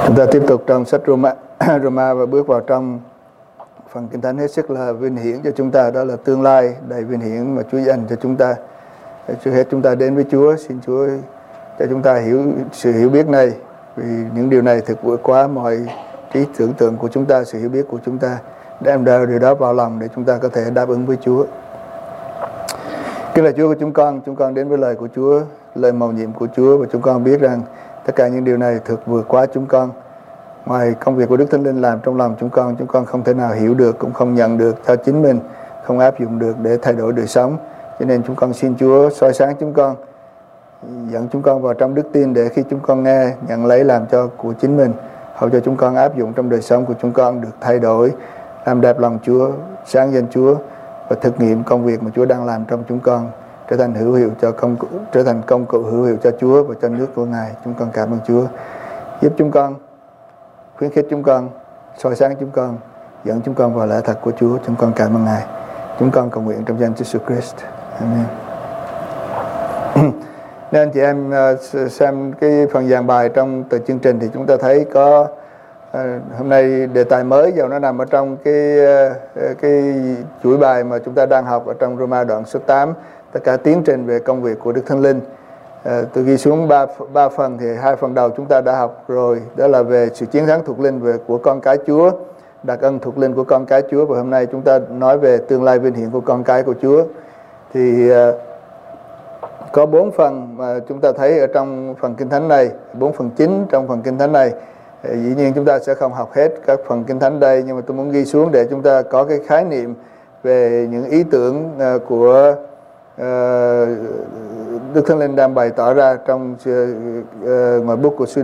Chúng ta tiếp tục trong sách Roma và bước vào trong phần Kinh Thánh hết sức là vinh hiển cho chúng ta, đó là tương lai đầy vinh hiển mà Chúa dành cho chúng ta. Trước hết chúng ta đến với Chúa, xin Chúa cho chúng ta sự hiểu biết này, vì những điều này thực vượt quá mọi trí tưởng tượng của chúng ta, sự hiểu biết của chúng ta. Đem điều đó vào lòng để chúng ta có thể đáp ứng với Chúa. Kính là Chúa của chúng con đến với lời của Chúa, lời mầu nhiệm của Chúa, và chúng con biết rằng tất cả những điều này thực vượt quá chúng con. Ngoài công việc của Đức Thánh Linh làm trong lòng chúng con không thể nào hiểu được, cũng không nhận được cho chính mình, không áp dụng được để thay đổi đời sống. Cho nên chúng con xin Chúa soi sáng chúng con, dẫn chúng con vào trong đức tin, để khi chúng con nghe, nhận lấy làm cho của chính mình, hầu cho chúng con áp dụng trong đời sống của chúng con được thay đổi, làm đẹp lòng Chúa, sáng danh Chúa, và thực nghiệm công việc mà Chúa đang làm trong chúng con, trở thành công cụ hữu hiệu cho Chúa và cho nước của Ngài. Chúng con cảm ơn Chúa. Giúp chúng con, khuyến khích chúng con, soi sáng chúng con, dẫn chúng con vào lẽ thật của Chúa. Chúng con cảm ơn Ngài. Chúng con cầu nguyện trong danh Jesus Christ. Amen. Nên chị em xem cái phần giảng bài trong tờ chương trình thì chúng ta thấy có hôm nay đề tài mới, giờ nó nằm ở trong cái chuỗi bài mà chúng ta đang học ở trong Roma đoạn số 8, tất cả tiến trình về công việc của Đức Thánh Linh. Tôi ghi xuống ba phần, thì 2 phần đầu chúng ta đã học rồi, đó là về sự chiến thắng thuộc linh của con cái Chúa, đặc ân thuộc linh của con cái Chúa, và hôm nay chúng ta nói về tương lai vinh hiển của con cái của Chúa. Thì có 4 phần mà chúng ta thấy ở trong phần Kinh Thánh này, 4 phần chính trong phần Kinh Thánh này. Dĩ nhiên chúng ta sẽ không học hết các phần Kinh Thánh đây, nhưng mà tôi muốn ghi xuống để chúng ta có cái khái niệm về những ý tưởng của Đức Thánh Linh đang bày tỏ ra trong ngoài bút của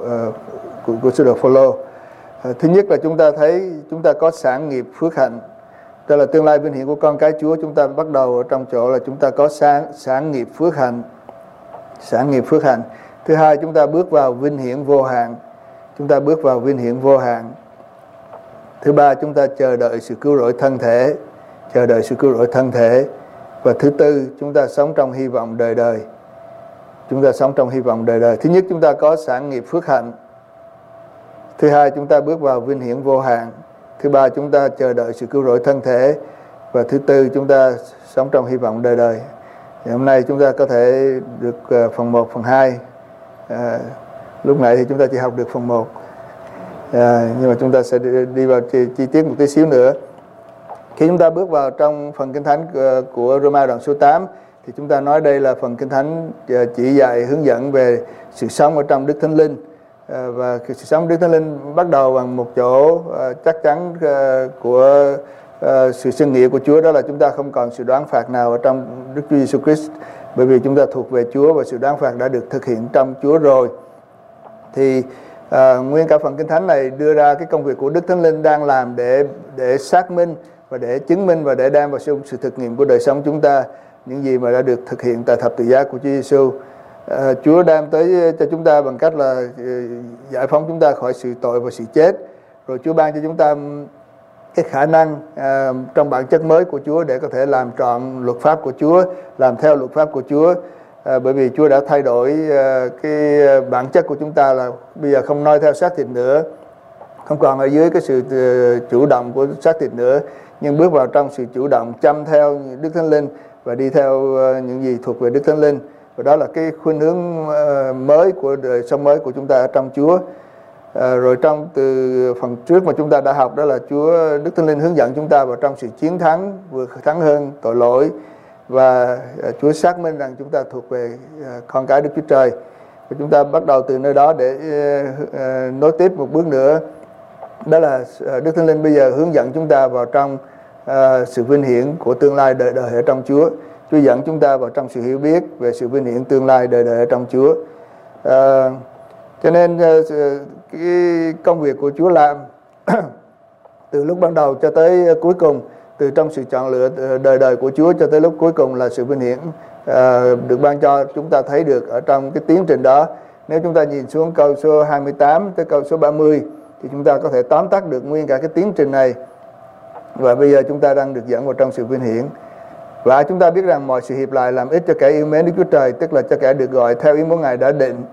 sứ đồ Phôlô. Thứ nhất là chúng ta thấy chúng ta có sản nghiệp phước hạnh, đó là tương lai vinh hiển của con cái Chúa. Chúng ta bắt đầu ở trong chỗ là chúng ta có sản nghiệp phước hạnh, sản nghiệp phước hạnh. Thứ hai, chúng ta bước vào vinh hiển vô hạn, chúng ta bước vào vinh hiển vô hạn. Thứ ba, chúng ta chờ đợi sự cứu rỗi thân thể, chờ đợi sự cứu rỗi thân thể. Và thứ tư, chúng ta sống trong hy vọng đời đời. Chúng ta sống trong hy vọng đời đời. Thứ nhất, chúng ta có sản nghiệp phước hạnh. Thứ hai, chúng ta bước vào vinh hiển vô hạn. Thứ ba, chúng ta chờ đợi sự cứu rỗi thân thể. Và thứ tư, chúng ta sống trong hy vọng đời đời. Thì hôm nay chúng ta có thể được phần 1, phần 2. Lúc nãy thì chúng ta chỉ học được phần 1. Nhưng mà chúng ta sẽ đi vào chi tiết một tí xíu nữa. Khi chúng ta bước vào trong phần Kinh Thánh của Roma đoạn số 8, thì chúng ta nói đây là phần Kinh Thánh chỉ dạy hướng dẫn về sự sống ở trong Đức Thánh Linh. Và sự sống Đức Thánh Linh bắt đầu bằng một chỗ chắc chắn của sự xưng nghĩa của Chúa, đó là chúng ta không còn sự đoán phạt nào ở trong Đức Chúa Giêsu Christ, bởi vì chúng ta thuộc về Chúa và sự đoán phạt đã được thực hiện trong Chúa rồi. Thì nguyên cả phần Kinh Thánh này đưa ra cái công việc của Đức Thánh Linh đang làm để xác minh và để chứng minh và để đem vào sự thực nghiệm của đời sống chúng ta những gì mà đã được thực hiện tại thập tự giá của Chúa Giêsu. Chúa đem tới cho chúng ta bằng cách là giải phóng chúng ta khỏi sự tội và sự chết. Rồi Chúa ban cho chúng ta cái khả năng trong bản chất mới của Chúa để có thể làm trọn luật pháp của Chúa, làm theo luật pháp của Chúa. Bởi vì Chúa đã thay đổi cái bản chất của chúng ta, là bây giờ không noi theo xác thịt nữa, không còn ở dưới cái sự chủ động của xác thịt nữa, nhưng bước vào trong sự chủ động chăm theo Đức Thánh Linh và đi theo những gì thuộc về Đức Thánh Linh. Và đó là cái khuynh hướng mới của đời sống mới của chúng ta ở trong Chúa. Rồi từ phần trước mà chúng ta đã học, đó là Đức Thánh Linh hướng dẫn chúng ta vào trong sự chiến thắng, vượt thắng hơn tội lỗi. Và Chúa xác minh rằng chúng ta thuộc về con cái Đức Chúa Trời. Và chúng ta bắt đầu từ nơi đó để nối tiếp một bước nữa, đó là Đức Thánh Linh bây giờ hướng dẫn chúng ta vào trong sự vinh hiển của tương lai đời đời ở trong Chúa. Chúa dẫn chúng ta vào trong sự hiểu biết về sự vinh hiển tương lai đời đời ở trong Chúa. Cho nên cái công việc của Chúa làm từ lúc ban đầu cho tới cuối cùng, từ trong sự chọn lựa đời đời của Chúa cho tới lúc cuối cùng là sự vinh hiển được ban cho chúng ta thấy được ở trong cái tiến trình đó. Nếu chúng ta nhìn xuống câu số 28 tới câu số 30 thì chúng ta có thể tóm tắt được nguyên cả cái tiến trình này. Và bây giờ chúng ta đang được dẫn vào trong sự vinh hiển. Và chúng ta biết rằng mọi sự hiệp lại làm ích cho kẻ yêu mến Đức Chúa Trời, tức là cho kẻ được gọi theo ý muốn Ngài đã định.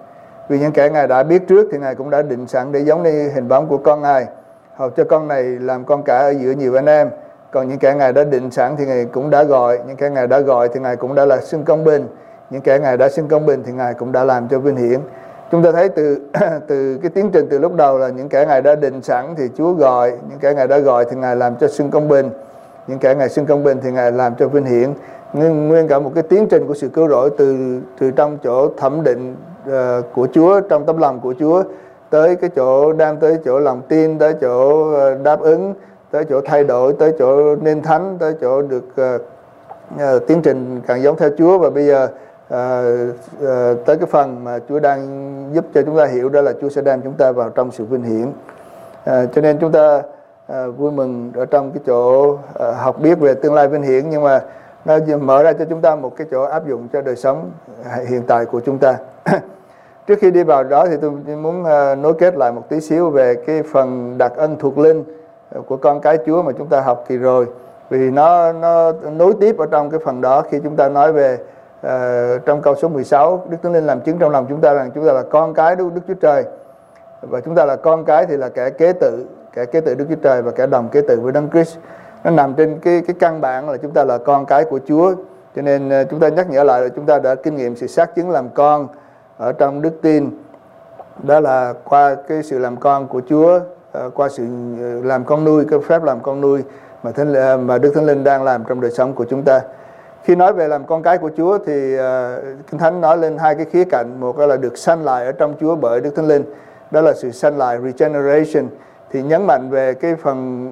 Vì những kẻ Ngài đã biết trước thì Ngài cũng đã định sẵn để giống như hình bóng của con Ngài, hầu cho con này làm con cả ở giữa nhiều anh em. Còn những kẻ Ngài đã định sẵn thì Ngài cũng đã gọi, những kẻ Ngài đã gọi thì Ngài cũng đã là xưng công bình, những kẻ Ngài đã xưng công bình thì Ngài cũng đã làm cho vinh hiển. Chúng ta thấy từ cái tiến trình từ lúc đầu là những kẻ Ngài đã định sẵn thì Chúa gọi, những kẻ Ngài đã gọi thì Ngài làm cho xưng công bình, những kẻ Ngài xưng công bình thì Ngài làm cho vinh hiển. Nguyên cả một cái tiến trình của sự cứu rỗi từ trong chỗ thẩm định của Chúa, trong tấm lòng của Chúa, tới cái chỗ đem tới chỗ lòng tin, tới chỗ đáp ứng, tới chỗ thay đổi, tới chỗ nên thánh, tới chỗ được tiến trình càng giống theo Chúa. Và bây giờ tới cái phần mà Chúa đang giúp cho chúng ta hiểu, đó là Chúa sẽ đem chúng ta vào trong sự vinh hiển. Cho nên chúng ta vui mừng ở trong cái chỗ học biết về tương lai vinh hiển, nhưng mà nó mở ra cho chúng ta một cái chỗ áp dụng cho đời sống hiện tại của chúng ta. Trước khi đi vào đó thì tôi muốn nối kết lại một tí xíu về cái phần đặc ân thuộc linh của con cái Chúa mà chúng ta học kỳ rồi. Vì nó nối tiếp ở trong cái phần đó khi chúng ta nói về trong câu số 16, Đức Thánh Linh làm chứng trong lòng chúng ta rằng chúng ta là con cái Đức Chúa Trời. Và chúng ta là con cái thì là kẻ kế tự Đức Chúa Trời và kẻ đồng kế tự với Đấng Christ. Nó nằm trên cái căn bản là chúng ta là con cái của Chúa. Cho nên chúng ta nhắc nhở lại là chúng ta đã kinh nghiệm sự xác chứng làm con ở trong đức tin. Đó là qua cái sự làm con của Chúa, qua sự làm con nuôi, cái phép làm con nuôi mà Đức Thánh Linh đang làm trong đời sống của chúng ta. Khi nói về làm con cái của Chúa thì Kinh Thánh nói lên hai cái khía cạnh. Một là được sanh lại ở trong Chúa bởi Đức Thánh Linh, đó là sự sanh lại, regeneration. Thì nhấn mạnh về cái phần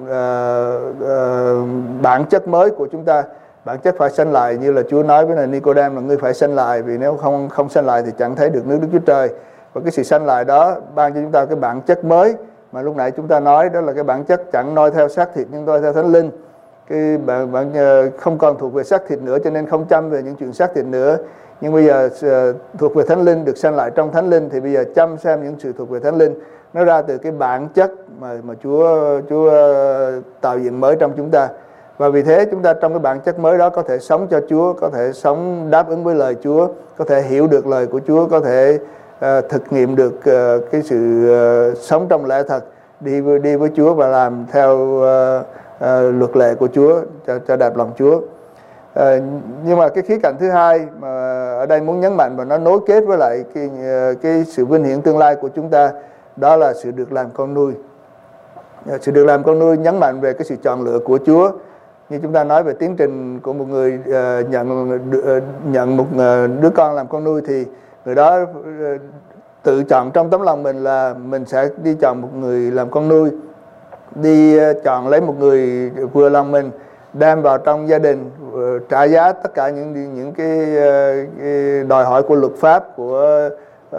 bản chất mới của chúng ta. Bản chất phải sanh lại, như là Chúa nói với Nicodem là ngươi phải sanh lại, vì nếu không sanh lại thì chẳng thấy được nước Đức Chúa Trời. Và cái sự sanh lại đó ban cho chúng ta cái bản chất mới mà lúc nãy chúng ta nói, đó là cái bản chất chẳng noi theo xác thịt nhưng noi theo Thánh Linh. Cái bạn không còn thuộc về xác thịt nữa, cho nên không chăm về những chuyện xác thịt nữa. Nhưng bây giờ thuộc về Thánh Linh, được sanh lại trong Thánh Linh, thì bây giờ chăm xem những sự thuộc về Thánh Linh. Nó ra từ cái bản chất mà Chúa tạo dựng mới trong chúng ta. Và vì thế chúng ta trong cái bản chất mới đó có thể sống cho Chúa, có thể sống đáp ứng với lời Chúa, có thể hiểu được lời của Chúa, có thể thực nghiệm được cái sự sống trong lẽ thật, đi với Chúa và làm theo luật lệ của Chúa cho đẹp lòng Chúa. Nhưng mà cái khía cạnh thứ hai mà ở đây muốn nhấn mạnh và nó nối kết với lại cái sự vinh hiển tương lai của chúng ta, đó là sự được làm con nuôi. Sự được làm con nuôi nhấn mạnh về cái sự chọn lựa của Chúa. Như chúng ta nói về tiến trình của một người nhận một đứa con làm con nuôi, thì người đó tự chọn trong tấm lòng mình là mình sẽ đi chọn một người làm con nuôi, đi chọn lấy một người vừa lòng mình, đem vào trong gia đình, trả giá tất cả những cái đòi hỏi của luật pháp, của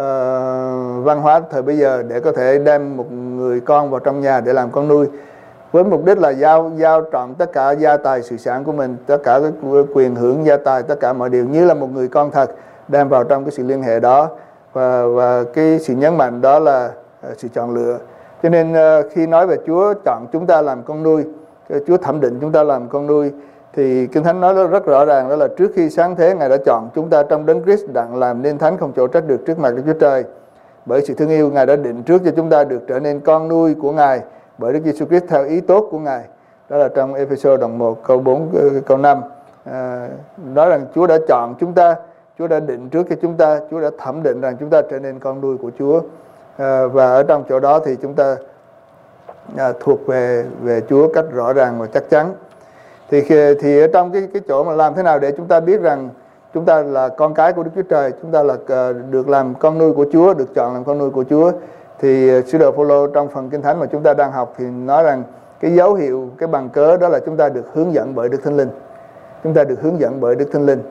văn hóa thời bây giờ, để có thể đem một người con vào trong nhà để làm con nuôi, với mục đích là giao trọn tất cả gia tài sự sản của mình, tất cả cái quyền hưởng gia tài, tất cả mọi điều như là một người con thật, đem vào trong cái sự liên hệ đó. Và cái sự nhấn mạnh đó là sự chọn lựa. Cho nên khi nói về Chúa chọn chúng ta làm con nuôi, Chúa thẩm định chúng ta làm con nuôi, thì Kinh Thánh nói rất rõ ràng, đó là trước khi sáng thế Ngài đã chọn chúng ta trong Đấng Christ đặng làm nên thánh, không chỗ trách được trước mặt Đức Chúa Trời. Bởi sự thương yêu Ngài đã định trước cho chúng ta được trở nên con nuôi của Ngài bởi Đức Giêsu Christ theo ý tốt của Ngài. Đó là trong Ê-phê-sô đoạn 1 câu 4 câu 5. Nói rằng Chúa đã chọn chúng ta, Chúa đã định trước cho chúng ta, Chúa đã thẩm định rằng chúng ta trở nên con nuôi của Chúa. Và ở trong chỗ đó thì chúng ta thuộc về Chúa cách rõ ràng và chắc chắn. Thì ở trong cái chỗ mà làm thế nào để chúng ta biết rằng chúng ta là con cái của Đức Chúa Trời, chúng ta là được làm con nuôi của Chúa, được chọn làm con nuôi của Chúa, thì sứ đồ Phô-lô trong phần Kinh Thánh mà chúng ta đang học thì nói rằng cái dấu hiệu, cái bằng cớ đó là chúng ta được hướng dẫn bởi Đức Thánh Linh. Chúng ta được hướng dẫn bởi Đức Thánh Linh.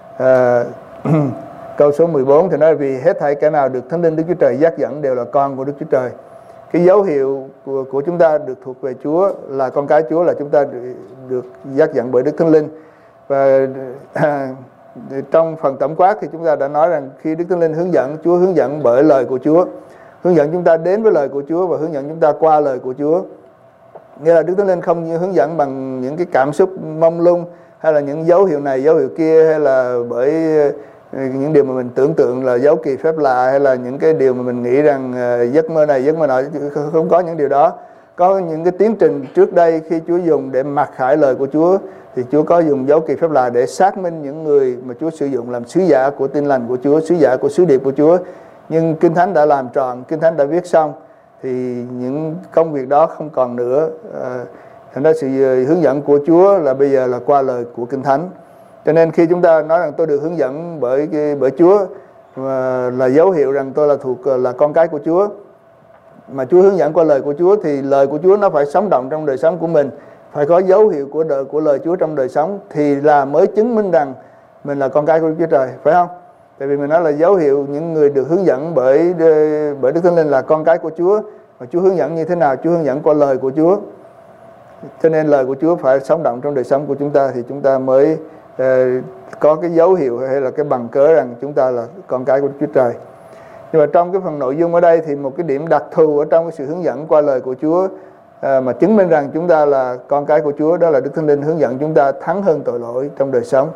Câu số 14 thì nói vì hết thảy kẻ nào được Thánh Linh Đức Chúa Trời dắt dẫn đều là con của Đức Chúa Trời. Cái dấu hiệu của chúng ta được thuộc về Chúa, là con cái Chúa, là chúng ta được dắt dẫn bởi Đức Thánh Linh. Và trong phần tổng quát thì chúng ta đã nói rằng khi Đức Thánh Linh hướng dẫn, Chúa hướng dẫn bởi lời của Chúa, hướng dẫn chúng ta đến với lời của Chúa và hướng dẫn chúng ta qua lời của Chúa. Nghĩa là Đức Thánh Linh không hướng dẫn bằng những cái cảm xúc mông lung, hay là những dấu hiệu này, dấu hiệu kia, hay là bởi những điều mà mình tưởng tượng là dấu kỳ phép lạ, hay là những cái điều mà mình nghĩ rằng giấc mơ này giấc mơ nọ. Không có những điều đó. Có những cái tiến trình trước đây khi Chúa dùng để mặc khải lời của Chúa, thì Chúa có dùng dấu kỳ phép lạ để xác minh những người mà Chúa sử dụng làm sứ giả của tin lành của Chúa, sứ giả của sứ điệp của Chúa. Nhưng Kinh Thánh đã làm tròn, Kinh Thánh đã viết xong, thì những công việc đó không còn nữa. Thành ra sự hướng dẫn của Chúa là bây giờ là qua lời của Kinh Thánh. Cho nên khi chúng ta nói rằng tôi được hướng dẫn bởi Chúa, là dấu hiệu rằng tôi là con cái của Chúa, mà Chúa hướng dẫn qua lời của Chúa, thì lời của Chúa nó phải sống động trong đời sống của mình, phải có dấu hiệu của lời Chúa trong đời sống, thì là mới chứng minh rằng mình là con cái của Đức Chúa Trời, phải không? Tại vì mình nói là dấu hiệu những người được hướng dẫn bởi Đức Thánh Linh là con cái của Chúa. Và Chúa hướng dẫn như thế nào? Chúa hướng dẫn qua lời của Chúa. Cho nên lời của Chúa phải sống động trong đời sống của chúng ta, thì chúng ta mới có cái dấu hiệu hay là cái bằng cớ rằng chúng ta là con cái của Đức Chúa Trời. Nhưng mà trong cái phần nội dung ở đây thì một cái điểm đặc thù ở trong cái sự hướng dẫn qua lời của Chúa mà chứng minh rằng chúng ta là con cái của Chúa, đó là Đức Thánh Linh hướng dẫn chúng ta thắng hơn tội lỗi trong đời sống.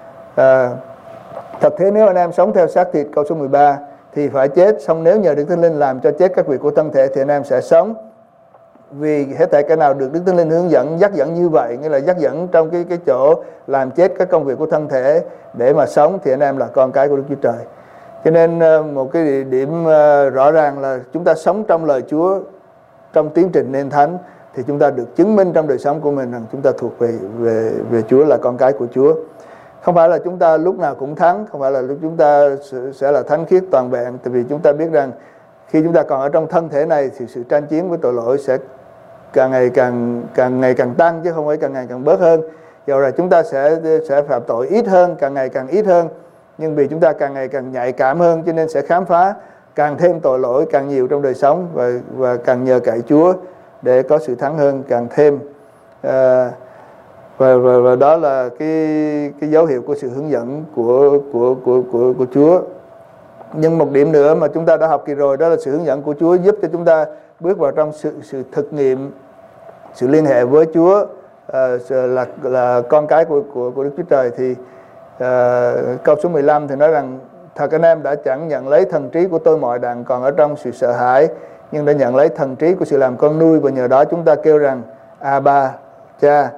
Thật thế, nếu anh em sống theo xác thịt, câu số 13, thì phải chết. Xong nếu nhờ Đức Thánh Linh làm cho chết các việc của thân thể, thì anh em sẽ sống. Vì hết thảy cái nào được Đức Thánh Linh hướng dẫn, dắt dẫn như vậy, nghĩa là dắt dẫn trong cái chỗ làm chết các công việc của thân thể để mà sống, thì anh em là con cái của Đức Chúa Trời. Cho nên một cái điểm rõ ràng là chúng ta sống trong lời Chúa, trong tiến trình nên thánh, thì chúng ta được chứng minh trong đời sống của mình rằng chúng ta thuộc về Chúa, là con cái của Chúa. Không phải là chúng ta lúc nào cũng thắng, không phải là lúc chúng ta sẽ là thánh khiết toàn vẹn. Tại vì chúng ta biết rằng khi chúng ta còn ở trong thân thể này thì sự tranh chiến với tội lỗi sẽ càng ngày càng tăng, chứ không phải càng ngày càng bớt hơn. Dầu là chúng ta sẽ phạm tội ít hơn, càng ngày càng ít hơn, nhưng vì chúng ta càng ngày càng nhạy cảm hơn, cho nên sẽ khám phá càng thêm tội lỗi càng nhiều trong đời sống, và càng nhờ cậy Chúa để có sự thắng hơn càng thêm. Và đó là cái dấu hiệu của sự hướng dẫn của Chúa. Nhưng một điểm nữa mà chúng ta đã học kỳ rồi, đó là sự hướng dẫn của Chúa giúp cho chúng ta bước vào trong sự thực nghiệm, sự liên hệ với Chúa, là con cái của Đức Chúa Trời. Thì câu số 15 thì nói rằng: thật anh em đã chẳng nhận lấy thần trí của tôi mọi đặng còn ở trong sự sợ hãi, nhưng đã nhận lấy thần trí của sự làm con nuôi, và nhờ đó chúng ta kêu rằng Abba, Cha.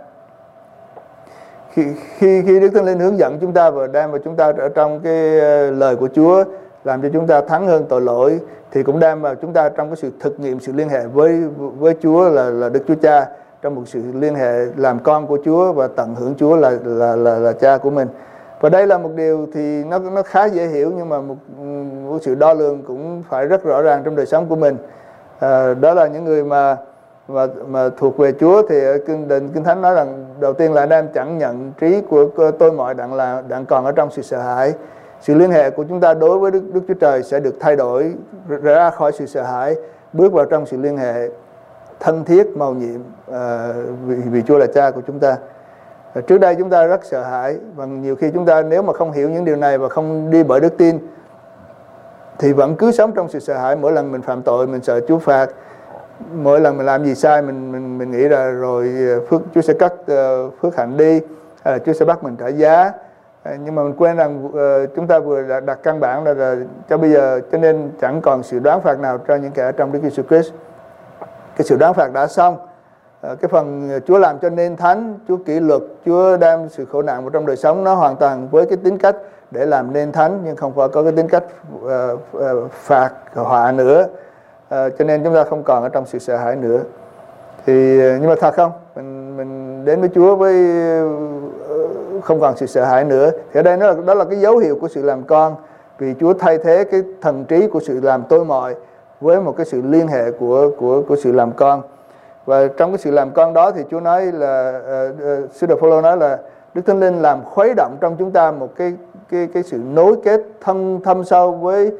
Khi Đức Thánh Linh hướng dẫn chúng ta và đem vào chúng ta ở trong cái lời của Chúa, làm cho chúng ta thắng hơn tội lỗi, thì cũng đem vào chúng ta trong cái sự thực nghiệm, sự liên hệ với Chúa là Đức Chúa Cha, trong một sự liên hệ làm con của Chúa và tận hưởng Chúa là Cha của mình. Và đây là một điều thì nó khá dễ hiểu, nhưng mà một sự đo lường cũng phải rất rõ ràng trong đời sống của mình. Đó là những người mà thuộc về Chúa, thì Kinh Thánh nói rằng đầu tiên là anh em chẳng nhận trí của tôi mọi đặng còn ở trong sự sợ hãi. Sự liên hệ của chúng ta đối với Đức Chúa Trời sẽ được thay đổi ra khỏi sự sợ hãi, bước vào trong sự liên hệ thân thiết, mầu nhiệm, vì Chúa là Cha của chúng ta. Trước đây chúng ta rất sợ hãi, và nhiều khi chúng ta nếu mà không hiểu những điều này và không đi bởi đức tin thì vẫn cứ sống trong sự sợ hãi. Mỗi lần mình phạm tội mình sợ Chúa phạt, mỗi lần mình làm gì sai mình nghĩ là rồi Chúa sẽ cắt phước hạnh đi, hay là Chúa sẽ bắt mình trả giá. Nhưng mà mình quên rằng chúng ta vừa đặt căn bản là cho bây giờ, cho nên chẳng còn sự đoán phạt nào cho những kẻ trong Đức Giêsu Christ. Cái sự đoán phạt đã xong. Cái phần Chúa làm cho nên thánh, Chúa kỷ luật, Chúa đem sự khổ nạn vào trong đời sống, nó hoàn toàn với cái tính cách để làm nên thánh, nhưng không phải có cái tính cách phạt họa nữa. Cho nên chúng ta không còn ở trong sự sợ hãi nữa. Thì nhưng mà thật không, mình đến với Chúa với không còn sự sợ hãi nữa, thì ở đây đó là cái dấu hiệu của sự làm con, vì Chúa thay thế cái thần trí của sự làm tôi mọi với một cái sự liên hệ của sự làm con. Và trong cái sự làm con đó thì Chúa nói là Sứ đồ Phôlô nói là Đức Thánh Linh làm khuấy động trong chúng ta một cái sự nối kết thâm sâu với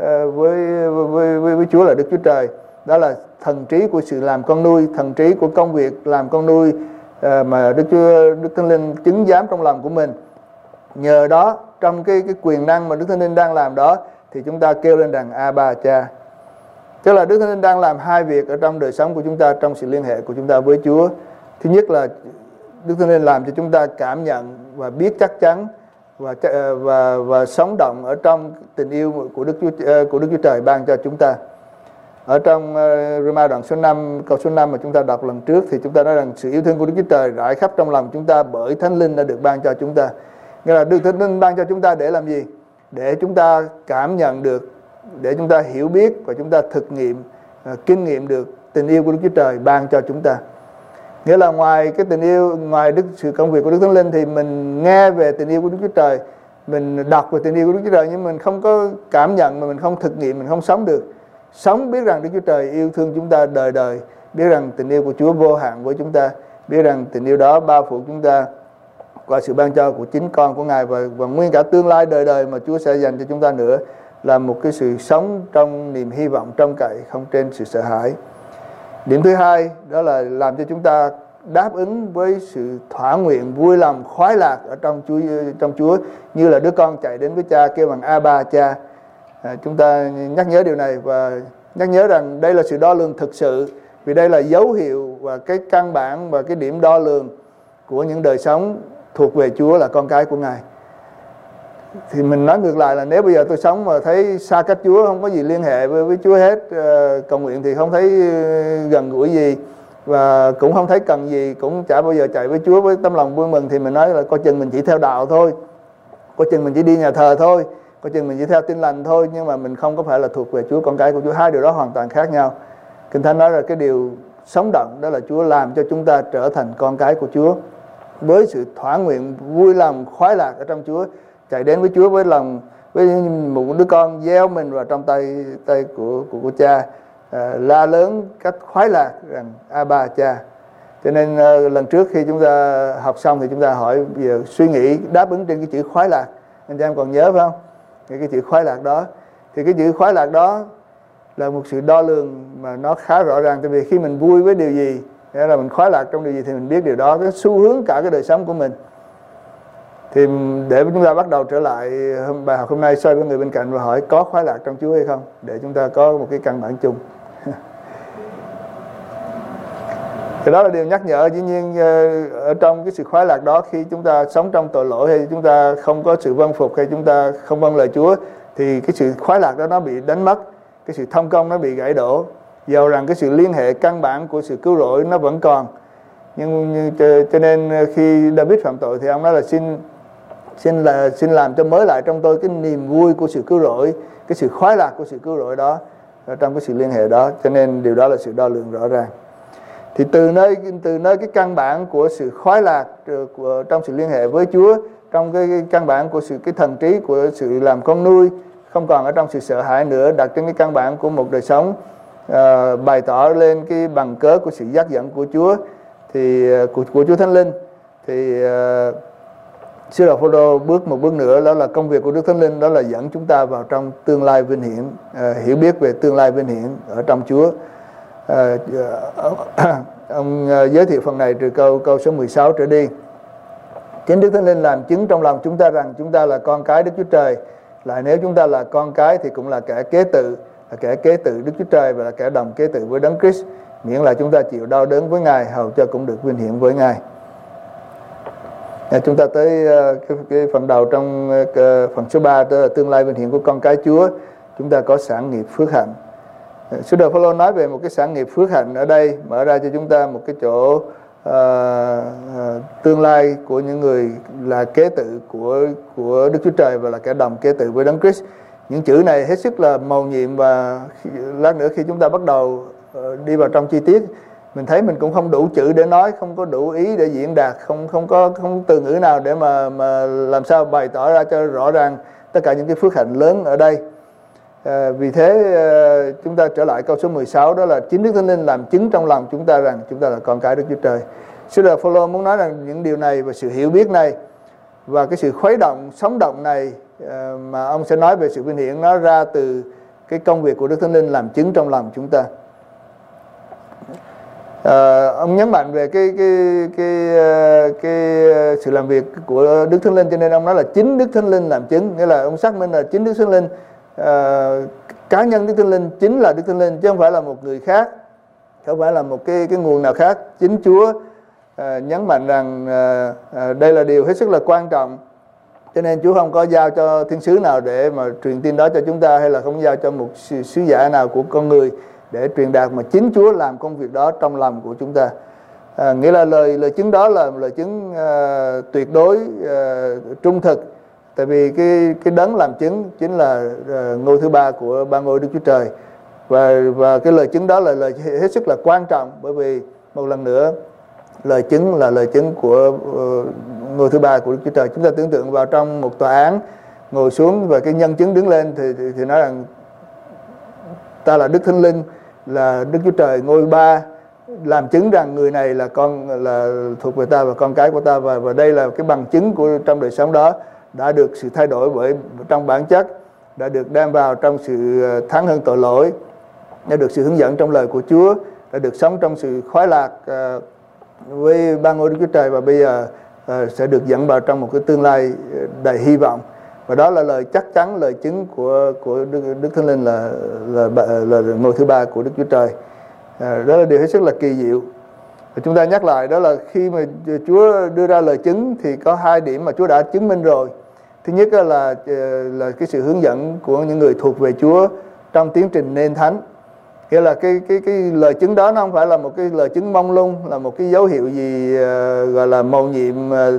Chúa là Đức Chúa Trời. Đó là thần trí của sự làm con nuôi, thần trí của công việc làm con nuôi mà Đức Thánh Linh chứng giám trong lòng của mình. Nhờ đó, trong cái quyền năng mà Đức Thánh Linh đang làm đó, thì chúng ta kêu lên rằng Abba, Cha. Tức là Đức Thánh Linh đang làm hai việc ở trong đời sống của chúng ta, trong sự liên hệ của chúng ta với Chúa. Thứ nhất là Đức Thánh Linh làm cho chúng ta cảm nhận và biết chắc chắn và sống động ở trong tình yêu của Đức Chúa Trời ban cho chúng ta. Ở trong Roma đoạn số 5, câu số 5 mà chúng ta đọc lần trước thì chúng ta nói rằng sự yêu thương của Đức Chúa Trời rải khắp trong lòng chúng ta bởi Thánh Linh đã được ban cho chúng ta. Nghĩa là được Thánh Linh ban cho chúng ta để làm gì? Để chúng ta cảm nhận được, để chúng ta hiểu biết và chúng ta thực nghiệm, kinh nghiệm được tình yêu của Đức Chúa Trời ban cho chúng ta. Nghĩa là ngoài cái tình yêu, ngoài sự công việc của Đức Thánh Linh thì mình nghe về tình yêu của Đức Chúa Trời, mình đọc về tình yêu của Đức Chúa Trời nhưng mình không có cảm nhận, mà mình không thực nghiệm, mình không sống được. Sống biết rằng Đức Chúa Trời yêu thương chúng ta đời đời, biết rằng tình yêu của Chúa vô hạn với chúng ta, biết rằng tình yêu đó bao phủ chúng ta qua sự ban cho của chính con của Ngài, và nguyên cả tương lai đời đời mà Chúa sẽ dành cho chúng ta nữa, là một cái sự sống trong niềm hy vọng trông cậy, không trên sự sợ hãi. Điểm thứ hai đó là làm cho chúng ta đáp ứng với sự thỏa nguyện, vui lòng, khoái lạc ở trong Chúa, như là đứa con chạy đến với cha kêu bằng Abba Cha. Chúng ta nhắc nhớ điều này và nhắc nhớ rằng đây là sự đo lường thực sự, vì đây là dấu hiệu và cái căn bản và cái điểm đo lường của những đời sống thuộc về Chúa, là con cái của Ngài. Thì mình nói ngược lại là nếu bây giờ tôi sống mà thấy xa cách Chúa, không có gì liên hệ với Chúa hết, cầu nguyện thì không thấy gần gũi gì, và cũng không thấy cần gì, cũng chả bao giờ chạy với Chúa với tấm lòng vui mừng, thì mình nói là coi chừng mình chỉ theo đạo thôi, coi chừng mình chỉ đi nhà thờ thôi, coi chừng mình chỉ theo tin lành thôi, nhưng mà mình không có phải là thuộc về Chúa, con cái của Chúa. Hai điều đó hoàn toàn khác nhau. Kinh Thánh nói là cái điều sống động đó là Chúa làm cho chúng ta trở thành con cái của Chúa, với sự thỏa nguyện, vui lòng, khoái lạc ở trong Chúa, chạy đến với Chúa với một đứa con gieo mình vào trong tay của cha, la lớn cách khoái lạc rằng Abba Cha. Cho nên lần trước khi chúng ta học xong thì chúng ta hỏi giờ suy nghĩ đáp ứng trên cái chữ khoái lạc. Anh em còn nhớ phải không? Cái chữ khoái lạc đó, thì cái chữ khoái lạc đó là một sự đo lường mà nó khá rõ ràng. Tại vì khi mình vui với điều gì, nghĩa là mình khoái lạc trong điều gì, thì mình biết điều đó, cái xu hướng cả cái đời sống của mình. Thì để chúng ta bắt đầu trở lại bài học hôm nay, xoay với người bên cạnh và hỏi có khoái lạc trong Chúa hay không, để chúng ta có một cái căn bản chung. Thì đó là điều nhắc nhở. Dĩ nhiên ở trong cái sự khoái lạc đó, khi chúng ta sống trong tội lỗi, hay chúng ta không có sự vâng phục, hay chúng ta không vâng lời Chúa, thì cái sự khoái lạc đó nó bị đánh mất, cái sự thông công nó bị gãy đổ, dầu rằng cái sự liên hệ căn bản của sự cứu rỗi nó vẫn còn. Nhưng cho nên khi David phạm tội thì ông nói là xin làm cho mới lại trong tôi cái niềm vui của sự cứu rỗi, cái sự khoái lạc của sự cứu rỗi đó ở trong cái sự liên hệ đó. Cho nên điều đó là sự đo lường rõ ràng. Thì từ nơi cái căn bản của sự khoái lạc trong sự liên hệ với Chúa, trong cái căn bản của cái thần trí của sự làm con nuôi, không còn ở trong sự sợ hãi nữa, đặt trên cái căn bản của một đời sống bày tỏ lên cái bằng cớ của sự dắt dẫn của Chúa, thì của Chúa Thánh Linh, thì Sứ đồ Phôrô bước một bước nữa, đó là công việc của Đức Thánh Linh, đó là dẫn chúng ta vào trong tương lai vinh hiển, hiểu biết về tương lai vinh hiển ở trong Chúa. Ông giới thiệu phần này từ câu số 16 trở đi. Chính Đức Thánh Linh làm chứng trong lòng chúng ta rằng chúng ta là con cái Đức Chúa Trời. Lại nếu chúng ta là con cái thì cũng là kẻ kế tự Đức Chúa Trời, và là kẻ đồng kế tự với Đấng Christ, miễn là chúng ta chịu đau đớn với Ngài, hầu cho cũng được vinh hiển với Ngài. Chúng ta tới cái phần đầu trong phần số 3, đó là tương lai vinh hiển của con cái Chúa. Chúng ta có sản nghiệp phước hạnh. Sứ đồ Phôrô nói về một cái sản nghiệp phước hạnh ở đây, mở ra cho chúng ta một cái chỗ tương lai của những người là kế tự của Đức Chúa Trời, và là kẻ đồng kế tự với Đấng Christ. Những chữ này hết sức là mầu nhiệm, và lát nữa khi chúng ta bắt đầu đi vào trong chi tiết, mình thấy mình cũng không đủ chữ để nói, không có đủ ý để diễn đạt, không từ ngữ nào để mà làm sao bày tỏ ra cho rõ ràng tất cả những cái phước hạnh lớn ở đây. Vì thế chúng ta trở lại câu số 16, đó là chính Đức Thánh Linh làm chứng trong lòng chúng ta rằng chúng ta là con cái Đức Chúa Trời. Sứ đồ Phôrô muốn nói rằng những điều này và sự hiểu biết này và cái sự khuấy động, sống động này mà ông sẽ nói về sự vinh hiển, nó ra từ cái công việc của Đức Thánh Linh làm chứng trong lòng chúng ta. Ông nhấn mạnh về cái sự làm việc của Đức Thánh Linh, cho nên ông nói là chính Đức Thánh Linh làm chứng, nghĩa là ông xác minh là chính Đức Thánh Linh, cá nhân Đức Thánh Linh chính là Đức Thánh Linh, chứ không phải là một người khác, không phải là một cái nguồn nào khác. Chính Chúa nhấn mạnh rằng đây là điều hết sức là quan trọng. Cho nên Chúa không có giao cho thiên sứ nào để mà truyền tin đó cho chúng ta, hay là không giao cho một sứ giả nào của con người để truyền đạt, mà chính Chúa làm công việc đó trong lòng của chúng ta. Nghĩa là lời chứng đó là lời chứng tuyệt đối trung thực. Tại vì cái đấng làm chứng chính là ngôi thứ ba của ba ngôi Đức Chúa Trời. Và cái lời chứng đó là lời hết sức là quan trọng, bởi vì một lần nữa lời chứng là lời chứng của ngôi thứ ba của Đức Chúa Trời. Chúng ta tưởng tượng vào trong một tòa án, ngồi xuống và cái nhân chứng đứng lên thì nói rằng ta là Đức Thánh Linh, là Đức Chúa Trời ngôi ba, làm chứng rằng người này là thuộc về ta và con cái của ta. Và đây là cái bằng chứng của trong đời sống đó đã được sự thay đổi bởi trong bản chất, đã được đem vào trong sự thắng hơn tội lỗi, đã được sự hướng dẫn trong lời của Chúa, đã được sống trong sự khoái lạc với ba ngôi Đức Chúa Trời, và bây giờ sẽ được dẫn vào trong một cái tương lai đầy hy vọng. Và đó là lời chắc chắn, lời chứng của Đức Thánh Linh là ngôi thứ ba của Đức Chúa Trời. Đó là điều hết sức là kỳ diệu. Và chúng ta nhắc lại, đó là khi mà Chúa đưa ra lời chứng thì có hai điểm mà Chúa đã chứng minh rồi. Thứ nhất là cái sự hướng dẫn của những người thuộc về Chúa trong tiến trình nên thánh. Nghĩa là cái lời chứng đó nó không phải là một cái lời chứng mông lung, là một cái dấu hiệu gì gọi là mầu nhiệm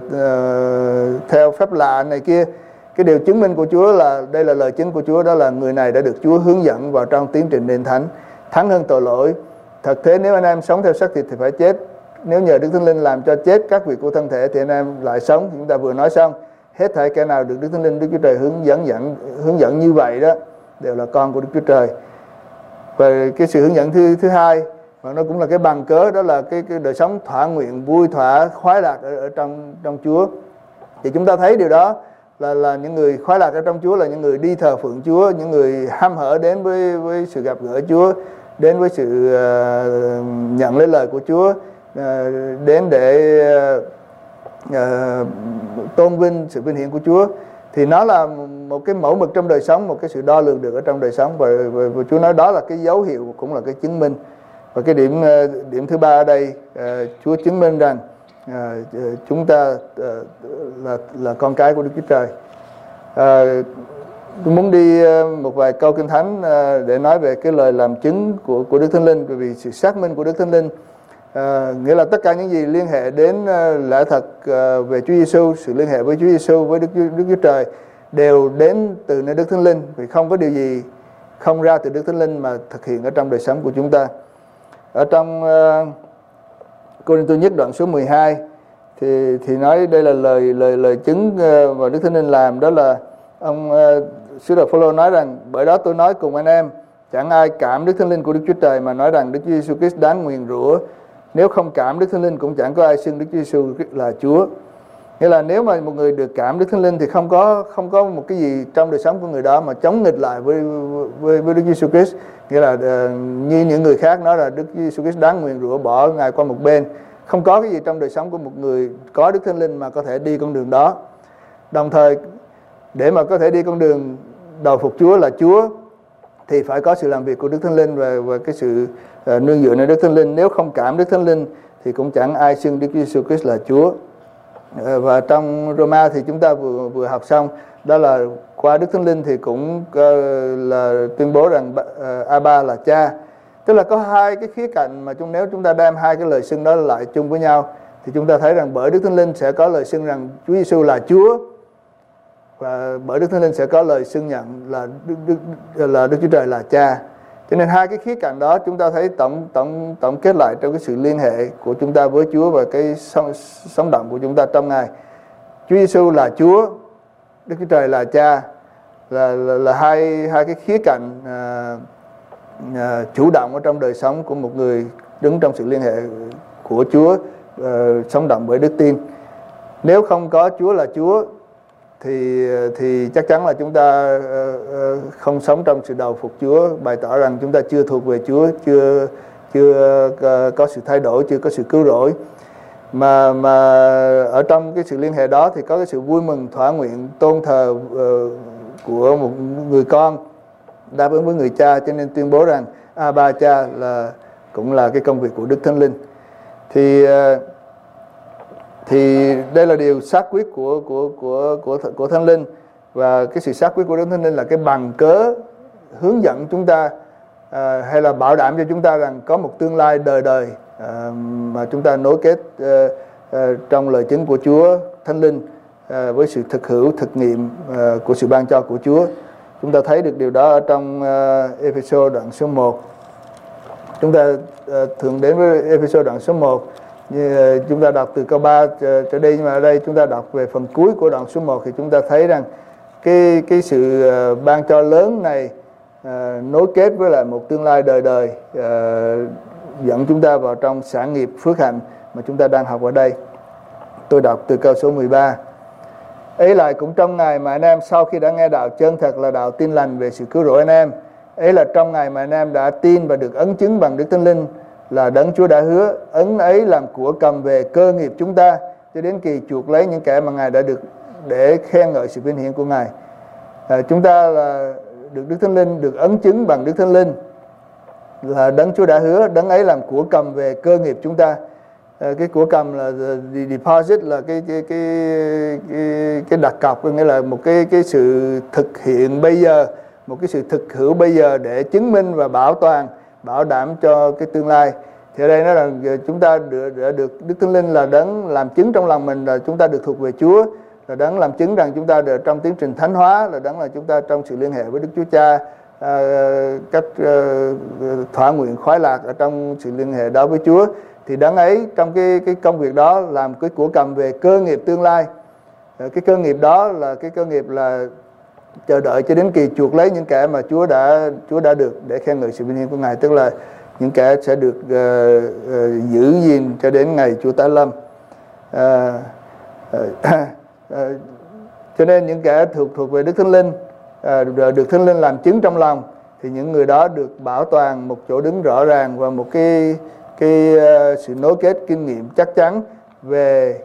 theo phép lạ này kia. Cái điều chứng minh của Chúa là đây là lời chứng của Chúa, đó là người này đã được Chúa hướng dẫn vào trong tiến trình nên thánh, thắng hơn tội lỗi. Thật thế, nếu anh em sống theo xác thịt thì phải chết. Nếu nhờ Đức Thánh Linh làm cho chết các việc của thân thể thì anh em lại sống. Chúng ta vừa nói xong, hết thảy kẻ nào được Đức Thánh Linh Đức Chúa Trời hướng dẫn như vậy đó đều là con của Đức Chúa Trời. Và cái sự hướng dẫn thứ hai, và nó cũng là cái bằng cớ, đó là cái đời sống thỏa nguyện, vui thỏa, khoái lạc ở trong Chúa. Thì chúng ta thấy điều đó là những người khoái lạc ở trong Chúa là những người đi thờ phượng Chúa, những người hăm hở đến với sự gặp gỡ Chúa, đến với sự nhận lấy lời của Chúa, đến để tôn vinh sự vinh hiển của Chúa. Thì nó là một cái mẫu mực trong đời sống, một cái sự đo lường được ở trong đời sống. Và Chúa nói đó là cái dấu hiệu, cũng là cái chứng minh. Và cái điểm thứ ba ở đây, Chúa chứng minh rằng chúng ta là con cái của Đức Chúa Trời. Tôi muốn đi một vài câu Kinh Thánh để nói về cái lời làm chứng của Đức Thánh Linh, bởi vì sự xác minh của Đức Thánh Linh, nghĩa là tất cả những gì liên hệ đến lẽ thật về Chúa Giêsu, sự liên hệ với Chúa Giêsu, với Đức Chúa Trời đều đến từ nơi Đức Thánh Linh, vì không có điều gì không ra từ Đức Thánh Linh mà thực hiện ở trong đời sống của chúng ta. Ở trong Cô-rinh-tô nhất đoạn số 12 thì nói đây là lời chứng mà Đức Thánh Linh làm, đó là ông sứ đồ Phô-lô nói rằng: bởi đó tôi nói cùng anh em, chẳng ai cảm Đức Thánh Linh của Đức Chúa Trời mà nói rằng Đức Chúa Giêsu Christ đáng nguyền rủa. Nếu không cảm Đức Thánh Linh cũng chẳng có ai xưng Đức Chúa Giêsu là Chúa. Nghĩa là nếu mà một người được cảm Đức Thánh Linh thì không có một cái gì trong đời sống của người đó mà chống nghịch lại với Đức Chúa Giêsu Christ. Nghĩa là như những người khác nói là Đức Chúa Giêsu Christ đáng nguyền rủa, bỏ Ngài qua một bên. Không có cái gì trong đời sống của một người có Đức Thánh Linh mà có thể đi con đường đó. Đồng thời, để mà có thể đi con đường đầu phục Chúa là Chúa thì phải có sự làm việc của Đức Thánh Linh và cái sự nương dựa nơi Đức Thánh Linh. Nếu không cảm Đức Thánh Linh thì cũng chẳng ai xưng Đức Chúa Giêsu Christ là Chúa. Và trong Roma thì chúng ta vừa học xong, đó là qua Đức Thánh Linh thì cũng là tuyên bố rằng Abba là Cha. Tức là có hai cái khía cạnh mà nếu chúng ta đem hai cái lời xưng đó lại chung với nhau thì chúng ta thấy rằng bởi Đức Thánh Linh sẽ có lời xưng rằng Chúa Giêsu là Chúa, và bởi Đức Thánh Linh sẽ có lời xưng nhận là Đức Chúa Trời là Cha. Cho nên hai cái khía cạnh đó chúng ta thấy tổng kết lại trong cái sự liên hệ của chúng ta với Chúa và cái sống động của chúng ta trong Ngài. Chúa Giêsu là Chúa, Đức Chúa Trời là Cha, là hai cái khía cạnh chủ động ở trong đời sống của một người đứng trong sự liên hệ của Chúa, sống động bởi đức tin. Nếu không có Chúa là Chúa thì chắc chắn là chúng ta không sống trong sự đầu phục Chúa, bày tỏ rằng chúng ta chưa thuộc về Chúa, chưa có sự thay đổi, chưa có sự cứu rỗi. Mà ở trong cái sự liên hệ đó thì có cái sự vui mừng thỏa nguyện tôn thờ của một người con đáp ứng với người cha, cho nên tuyên bố rằng Abba Cha cũng là cái công việc của Đức Thánh Linh. Thì Thì đây là điều xác quyết của Thánh Linh, và cái sự xác quyết của Đức Thánh Linh là cái bằng cớ hướng dẫn chúng ta hay là bảo đảm cho chúng ta rằng có một tương lai đời đời mà chúng ta nối kết trong lời chứng của Chúa Thánh Linh với sự thực hữu, thực nghiệm của sự ban cho của Chúa. Chúng ta thấy được điều đó ở trong Ê-phê-sô đoạn số 1. Chúng ta thường đến với Ê-phê-sô đoạn số 1, như chúng ta đọc từ câu 3 trở đi, nhưng mà ở đây chúng ta đọc về phần cuối của đoạn số 1 thì chúng ta thấy rằng cái sự ban cho lớn này nối kết với lại một tương lai đời đời, dẫn chúng ta vào trong sản nghiệp phước hạnh mà chúng ta đang học ở đây. Tôi đọc từ câu số 13. Ấy lại cũng trong ngày mà anh em sau khi đã nghe đạo chân thật là đạo tin lành về sự cứu rỗi anh em, ấy là trong ngày mà anh em đã tin và được ấn chứng bằng Đức Thánh Linh là Đấng Chúa đã hứa, ấn ấy làm của cầm về cơ nghiệp chúng ta cho đến kỳ chuộc lấy những kẻ mà Ngài đã được để khen ngợi sự vinh hiển của Ngài. Chúng ta là được Đức Thánh Linh, được ấn chứng bằng Đức Thánh Linh là Đấng Chúa đã hứa, Đấng ấy làm của cầm về cơ nghiệp chúng ta. Cái của cầm là deposit, là cái đặt cọc, nghĩa là một cái sự thực hiện bây giờ, một cái sự thực hữu bây giờ để chứng minh và bảo toàn, bảo đảm cho cái tương lai. Thì ở đây nói là chúng ta đã được Đức Thánh Linh là Đấng làm chứng trong lòng mình là chúng ta được thuộc về Chúa, là Đấng làm chứng rằng chúng ta được trong tiến trình thánh hóa, là Đấng là chúng ta trong sự liên hệ với Đức Chúa Cha, cách thỏa nguyện khoái lạc ở trong sự liên hệ đó với Chúa. Thì Đấng ấy trong cái công việc đó làm cái của cầm về cơ nghiệp tương lai. Cái cơ nghiệp đó là cái cơ nghiệp là chờ đợi cho đến kỳ chuộc lấy những kẻ mà Chúa đã được để khen ngợi sự vinh hiển của Ngài, tức là những kẻ sẽ được giữ gìn cho đến ngày Chúa tái lâm. Cho nên những kẻ thuộc về Đức Thánh Linh, được Thánh Linh làm chứng trong lòng, thì những người đó được bảo toàn một chỗ đứng rõ ràng và một cái sự nối kết kinh nghiệm chắc chắn về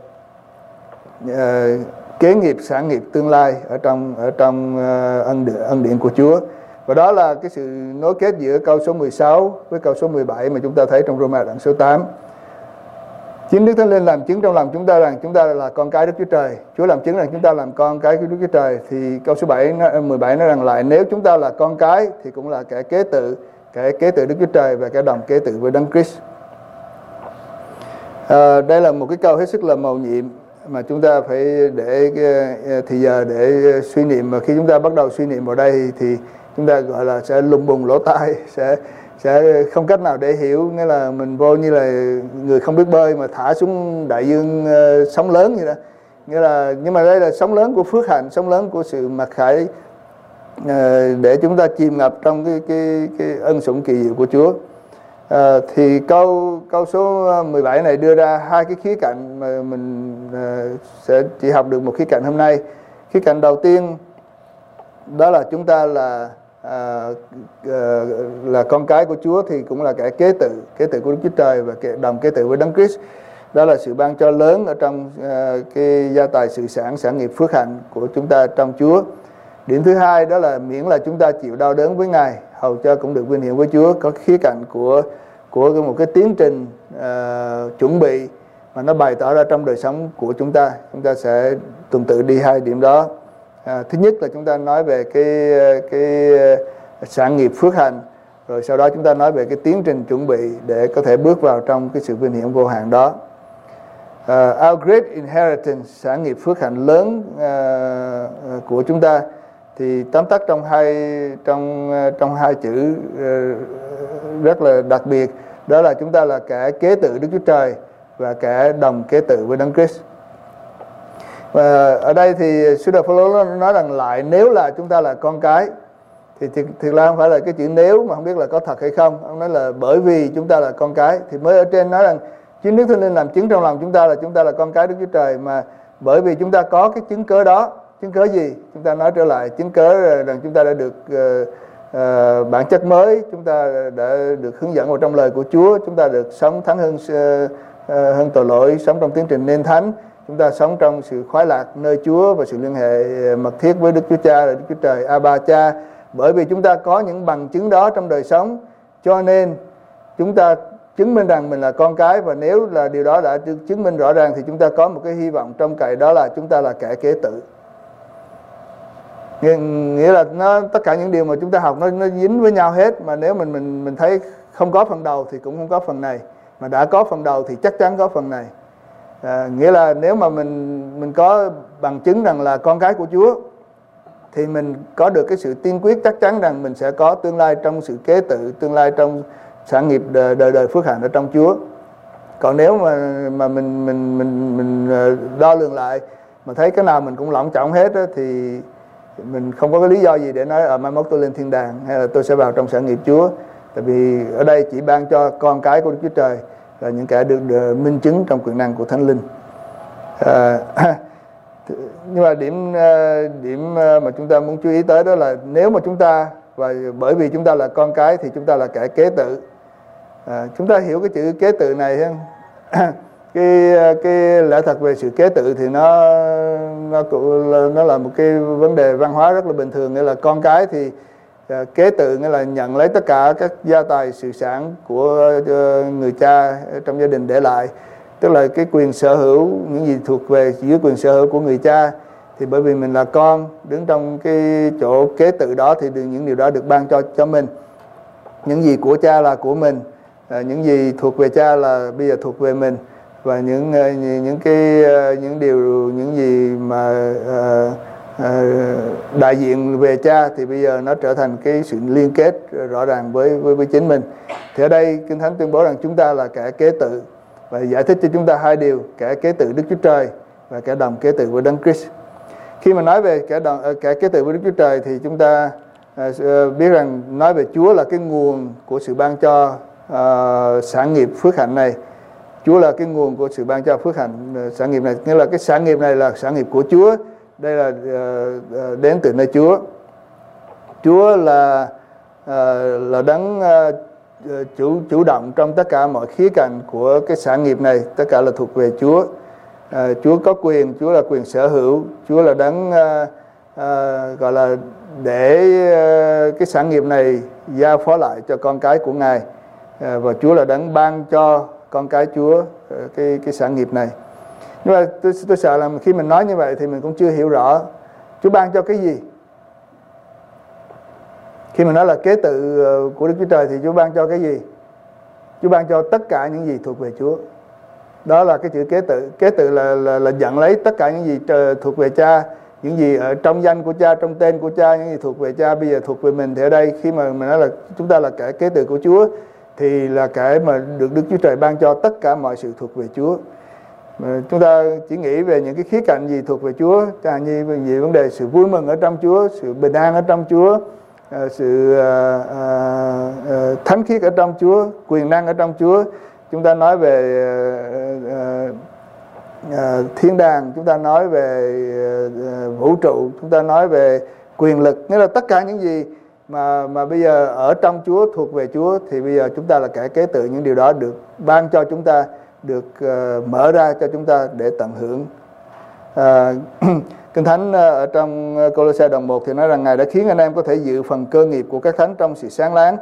kế nghiệp, sản nghiệp tương lai ở trong ân điển của Chúa. Và đó là cái sự nối kết giữa câu số 16 với câu số 17 mà chúng ta thấy trong Roma đoạn số 8. Chính Đức Thánh Linh làm chứng trong lòng chúng ta rằng chúng ta là con cái Đức Chúa Trời. Chúa làm chứng rằng chúng ta làm con cái của Đức Chúa Trời. Thì câu số 17 nói rằng lại nếu chúng ta là con cái thì cũng là kẻ kế tự Đức Chúa Trời và kẻ đồng kế tự với Đấng Christ. Đây là một cái câu hết sức là mầu nhiệm mà chúng ta phải để thì giờ để suy niệm. Mà khi chúng ta bắt đầu suy niệm vào đây thì chúng ta gọi là sẽ lùng bùng lỗ tai, sẽ không cách nào để hiểu. Nghĩa là mình vô như là người không biết bơi mà thả xuống đại dương sóng lớn vậy đó. Nghĩa là, nhưng mà đây là sóng lớn của phước hạnh, sóng lớn của sự mặc khải, để chúng ta chìm ngập trong cái ân sủng kỳ diệu của Chúa. Thì câu số 17 này đưa ra hai cái khía cạnh mà mình sẽ chỉ học được một khía cạnh hôm nay. Khía cạnh đầu tiên đó là chúng ta là con cái của Chúa thì cũng là kẻ kế tự của Đức Chúa Trời và kẻ đồng kế tự với Đấng Christ. Đó là sự ban cho lớn ở trong cái gia tài sự sản nghiệp phước hạnh của chúng ta trong Chúa. Điểm thứ hai đó là miễn là chúng ta chịu đau đớn với Ngài, hầu cho cũng được vinh hiển với Chúa. Có khía cạnh của một cái tiến trình chuẩn bị mà nó bày tỏ ra trong đời sống của chúng ta. Chúng ta sẽ tuần tự đi hai điểm đó. Thứ nhất là chúng ta nói về cái sản nghiệp phước hạnh, rồi sau đó chúng ta nói về cái tiến trình chuẩn bị để có thể bước vào trong cái sự vinh hiển vô hạn đó. Our great inheritance, sản nghiệp phước hạnh lớn của chúng ta, thì tóm tắt trong hai chữ rất là đặc biệt, đó là chúng ta là kẻ kế tự Đức Chúa Trời và kẻ đồng kế tự với Đấng Christ. Và ở đây thì sứ đồ Phaolô nói rằng lại nếu là chúng ta là con cái, thì thiệt là không phải là cái chữ nếu mà không biết là có thật hay không. Ông nói là bởi vì chúng ta là con cái, thì mới ở trên nói rằng chính Đức Thánh Linh làm chứng trong lòng chúng ta là con cái Đức Chúa Trời, mà bởi vì chúng ta có cái chứng cớ đó. Chứng cớ gì? Chúng ta nói trở lại chứng cớ rằng chúng ta đã được bản chất mới, chúng ta đã được hướng dẫn vào trong lời của Chúa, chúng ta được sống thắng hơn tội lỗi, sống trong tiến trình nên thánh, chúng ta sống trong sự khoái lạc nơi Chúa và sự liên hệ mật thiết với Đức Chúa Cha là Đức Chúa Trời Abba Cha. Bởi vì chúng ta có những bằng chứng đó trong đời sống, cho nên chúng ta chứng minh rằng mình là con cái, và nếu là điều đó đã chứng minh rõ ràng thì chúng ta có một cái hy vọng trông cậy, đó là chúng ta là kẻ kế tự. Nghĩa là tất cả những điều mà chúng ta học nó dính với nhau hết, mà nếu mình thấy không có phần đầu thì cũng không có phần này, mà đã có phần đầu thì chắc chắn có phần này. Nghĩa là nếu mà mình có bằng chứng rằng là con cái của Chúa thì mình có được cái sự tiên quyết chắc chắn rằng mình sẽ có tương lai trong sự kế tự, tương lai trong sản nghiệp đời đời phước hạnh ở trong Chúa. Còn nếu mà mình đo lường lại mà thấy cái nào mình cũng lỏng chỏng hết á, thì mình không có cái lý do gì để nói mai mốt tôi lên thiên đàng hay là tôi sẽ vào trong sản nghiệp Chúa. Tại vì ở đây chỉ ban cho con cái của Đức Chúa Trời là những kẻ được minh chứng trong quyền năng của Thánh Linh. Nhưng mà điểm mà chúng ta muốn chú ý tới đó là nếu mà chúng ta, và bởi vì chúng ta là con cái thì chúng ta là kẻ kế tự. Chúng ta hiểu cái chữ kế tự này không? Cái lẽ thật về sự kế tự thì nó là một cái vấn đề văn hóa rất là bình thường. Nghĩa là con cái thì kế tự nghĩa là nhận lấy tất cả các gia tài sự sản của người cha trong gia đình để lại, tức là cái quyền sở hữu những gì thuộc về dưới quyền sở hữu của người cha. Thì bởi vì mình là con đứng trong cái chỗ kế tự đó thì những điều đó được ban cho mình. Những gì của cha là của mình, những gì thuộc về cha là bây giờ thuộc về mình, và những gì mà đại diện về cha thì bây giờ nó trở thành cái sự liên kết rõ ràng với chính mình. Thì ở đây Kinh Thánh tuyên bố rằng chúng ta là kẻ kế tự, và giải thích cho chúng ta hai điều: kẻ kế tự Đức Chúa Trời và kẻ đồng kế tự với Đấng Christ. Khi mà nói về kẻ kế tự với Đức Chúa Trời thì chúng ta biết rằng nói về Chúa là cái nguồn của sự ban cho sản nghiệp phước hạnh này. Chúa là cái nguồn của sự ban cho phước hạnh sản nghiệp này, nghĩa là cái sản nghiệp này là sản nghiệp của Chúa. Đây là đến từ nơi Chúa. Chúa là đấng chủ động trong tất cả mọi khía cạnh của cái sản nghiệp này, tất cả là thuộc về Chúa. Chúa có quyền, Chúa là quyền sở hữu, Chúa là đấng gọi là để cái sản nghiệp này giao phó lại cho con cái của Ngài, và Chúa là đấng ban cho con cái Chúa cái sản nghiệp này. Nhưng mà tôi sợ là khi mình nói như vậy thì mình cũng chưa hiểu rõ Chúa ban cho cái gì. Khi mình nói là kế tự của Đức Chúa Trời thì Chúa ban cho cái gì? Chúa ban cho tất cả những gì thuộc về Chúa. Đó là cái chữ kế tự. Kế tự là nhận lấy tất cả những gì thuộc về cha, những gì ở trong danh của cha, trong tên của cha, những gì thuộc về cha bây giờ thuộc về mình. Thì ở đây khi mà mình nói là chúng ta là kẻ kế tự của Chúa thì là cái mà được Đức Chúa Trời ban cho tất cả mọi sự thuộc về Chúa. Chúng ta chỉ nghĩ về những cái khía cạnh gì thuộc về Chúa, chẳng như về vấn đề sự vui mừng ở trong Chúa, sự bình an ở trong Chúa, sự thánh khiết ở trong Chúa, quyền năng ở trong Chúa. Chúng ta nói về thiên đàng, chúng ta nói về vũ trụ, chúng ta nói về quyền lực. Nghĩa là tất cả những gì mà bây giờ ở trong Chúa, thuộc về Chúa, thì bây giờ chúng ta là kẻ kế tự. Những điều đó được ban cho chúng ta, được mở ra cho chúng ta để tận hưởng. Kinh Thánh ở trong Cô-lô-se đoạn 1 thì nói rằng Ngài đã khiến anh em có thể dự phần cơ nghiệp của các thánh trong sự sáng láng.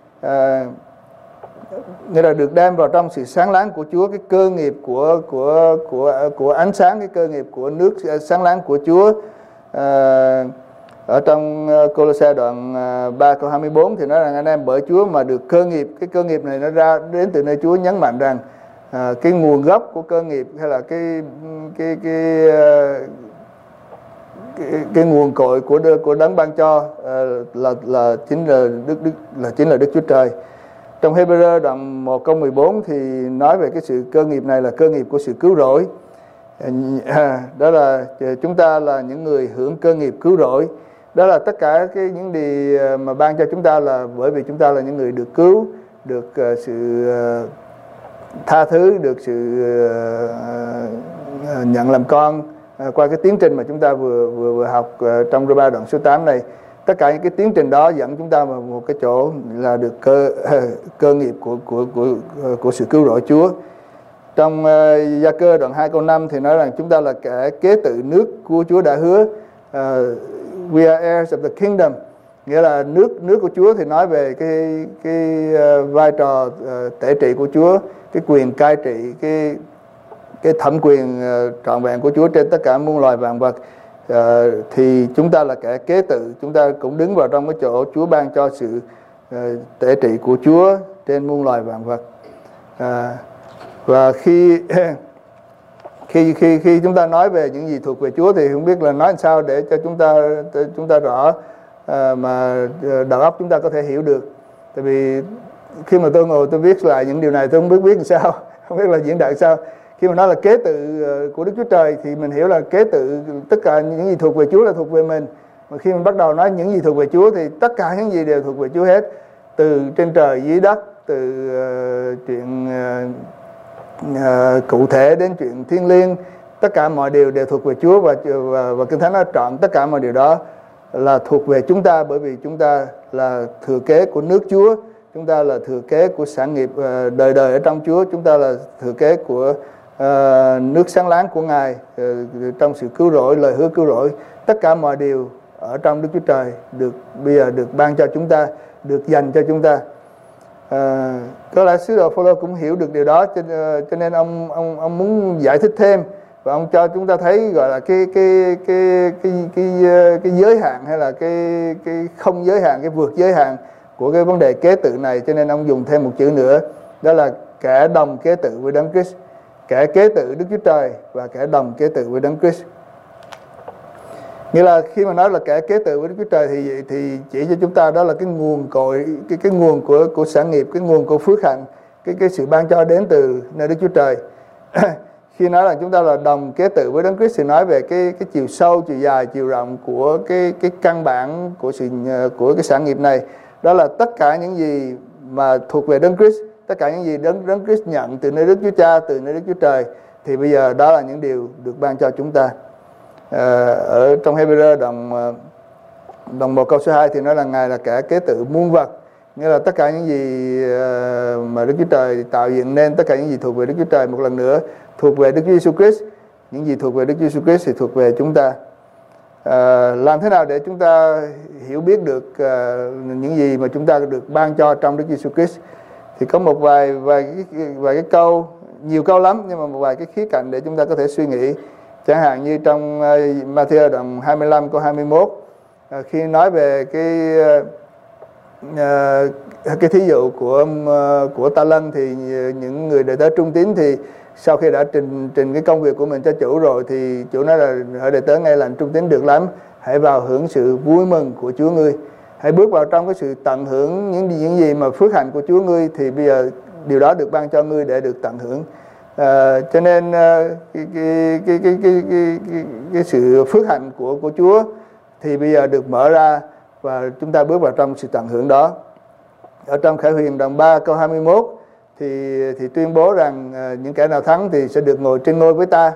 Nghĩa là được đem vào trong sự sáng láng của Chúa, cái cơ nghiệp của ánh sáng, cái cơ nghiệp của nước sáng láng của Chúa. Ở trong Cô-lô-se đoạn 3 câu 24 thì nói rằng anh em bởi Chúa mà được cơ nghiệp. Cái cơ nghiệp này nó ra đến từ nơi Chúa, nhấn mạnh rằng cái nguồn gốc của cơ nghiệp hay là cái nguồn cội của đấng ban cho chính là Đức Chúa Trời. Trong Hê-bơ-rơ đoạn 1 câu 14 thì nói về cái sự cơ nghiệp này là cơ nghiệp của sự cứu rỗi. Đó là chúng ta là những người hưởng cơ nghiệp cứu rỗi. Đó là tất cả những điều mà ban cho chúng ta là bởi vì chúng ta là những người được cứu, được sự tha thứ, được sự nhận làm con qua cái tiến trình mà chúng ta vừa học trong Rơ-ma đoạn số 8 này. Tất cả những cái tiến trình đó dẫn chúng ta vào một cái chỗ là được cơ nghiệp của sự cứu rỗi Chúa. Trong Gia-cơ đoạn 2 câu 5 thì nói rằng chúng ta là kẻ kế tự nước của Chúa đã hứa. We are heirs of the kingdom. nghĩa là nước của Chúa thì nói về cái vai trò tể trị của Chúa, cái quyền cai trị, cái thẩm quyền trọn vẹn của Chúa trên tất cả muôn loài vạn vật. Thì chúng ta là kẻ kế tự, chúng ta cũng đứng vào trong cái chỗ Chúa ban cho sự tể trị của Chúa trên muôn loài vạn vật. Và khi chúng ta nói về những gì thuộc về Chúa thì không biết là nói làm sao để cho chúng ta rõ, mà đầu óc chúng ta có thể hiểu được. Tại vì khi mà tôi ngồi tôi viết lại những điều này tôi không biết viết làm sao, không biết là diễn đạt sao. Khi mà nói là kế tự của Đức Chúa Trời thì mình hiểu là kế tự tất cả những gì thuộc về Chúa là thuộc về mình. Mà khi mình bắt đầu nói những gì thuộc về Chúa thì tất cả những gì đều thuộc về Chúa hết, từ trên trời dưới đất, từ chuyện cụ thể đến chuyện thiêng liêng, tất cả mọi điều đều thuộc về Chúa. Và Kinh Thánh nói trọn tất cả mọi điều đó là thuộc về chúng ta, bởi vì chúng ta là thừa kế của nước Chúa, chúng ta là thừa kế của sản nghiệp đời đời ở trong Chúa, chúng ta là thừa kế của nước sáng láng của Ngài trong sự cứu rỗi, lời hứa cứu rỗi. Tất cả mọi điều ở trong Đức Chúa Trời bây giờ được ban cho chúng ta, được dành cho chúng ta. Có lẽ sứ đồ Phaolô cũng hiểu được điều đó, cho nên ông muốn giải thích thêm, và ông cho chúng ta thấy gọi là cái giới hạn, hay là cái không giới hạn, cái vượt giới hạn của cái vấn đề kế tự này. Cho nên ông dùng thêm một chữ nữa, đó là kẻ đồng kế tự với Đấng Christ, kẻ kế tự Đức Chúa Trời và kẻ đồng kế tự với Đấng Christ. Nghĩa là khi mà nói là kẻ kế tự với Đức Chúa Trời thì chỉ cho chúng ta đó là cái nguồn cội, cái nguồn của sản nghiệp, cái nguồn của phước hạnh, cái sự ban cho đến từ nơi Đức Chúa Trời. Khi nói là chúng ta là đồng kế tự với Đấng Christ thì nói về cái chiều sâu, chiều dài, chiều rộng của cái căn bản của cái sản nghiệp này. Đó là tất cả những gì mà thuộc về Đấng Christ, tất cả những gì Đấng Christ nhận từ nơi Đức Chúa Cha, từ nơi Đức Chúa Trời, thì bây giờ đó là những điều được ban cho chúng ta. Ở trong Hebrew đoạn 1 câu số 2 thì nói là Ngài là kẻ kế tự muôn vật, nghĩa là tất cả những gì mà Đức Chúa Trời tạo dựng nên, tất cả những gì thuộc về Đức Chúa Trời một lần nữa thuộc về Đức Chúa Giêsu Christ. Những gì thuộc về Đức Chúa Giêsu Christ thì thuộc về chúng ta. Làm thế nào để chúng ta hiểu biết được những gì mà chúng ta được ban cho trong Đức Chúa Giêsu Christ? Thì có một vài cái câu, nhiều câu lắm, nhưng mà một vài cái khía cạnh để chúng ta có thể suy nghĩ. Chẳng hạn như trong Ma-thi-ơ đoạn 25 câu 21, khi nói về cái thí dụ của ta lân, thì những người đệ tớ trung tín thì sau khi đã trình cái công việc của mình cho chủ rồi thì chủ nói là ở đệ tớ nghe lành trung tín được lắm, hãy vào hưởng sự vui mừng của Chúa ngươi, hãy bước vào trong cái sự tận hưởng những gì mà phước hạnh của Chúa ngươi, thì bây giờ điều đó được ban cho ngươi để được tận hưởng. Cho nên cái sự phước hạnh của Chúa thì bây giờ được mở ra và chúng ta bước vào trong sự tận hưởng đó. Ở trong Khải Huyền đoạn 3 câu 21 thì tuyên bố rằng những kẻ nào thắng thì sẽ được ngồi trên ngôi với ta.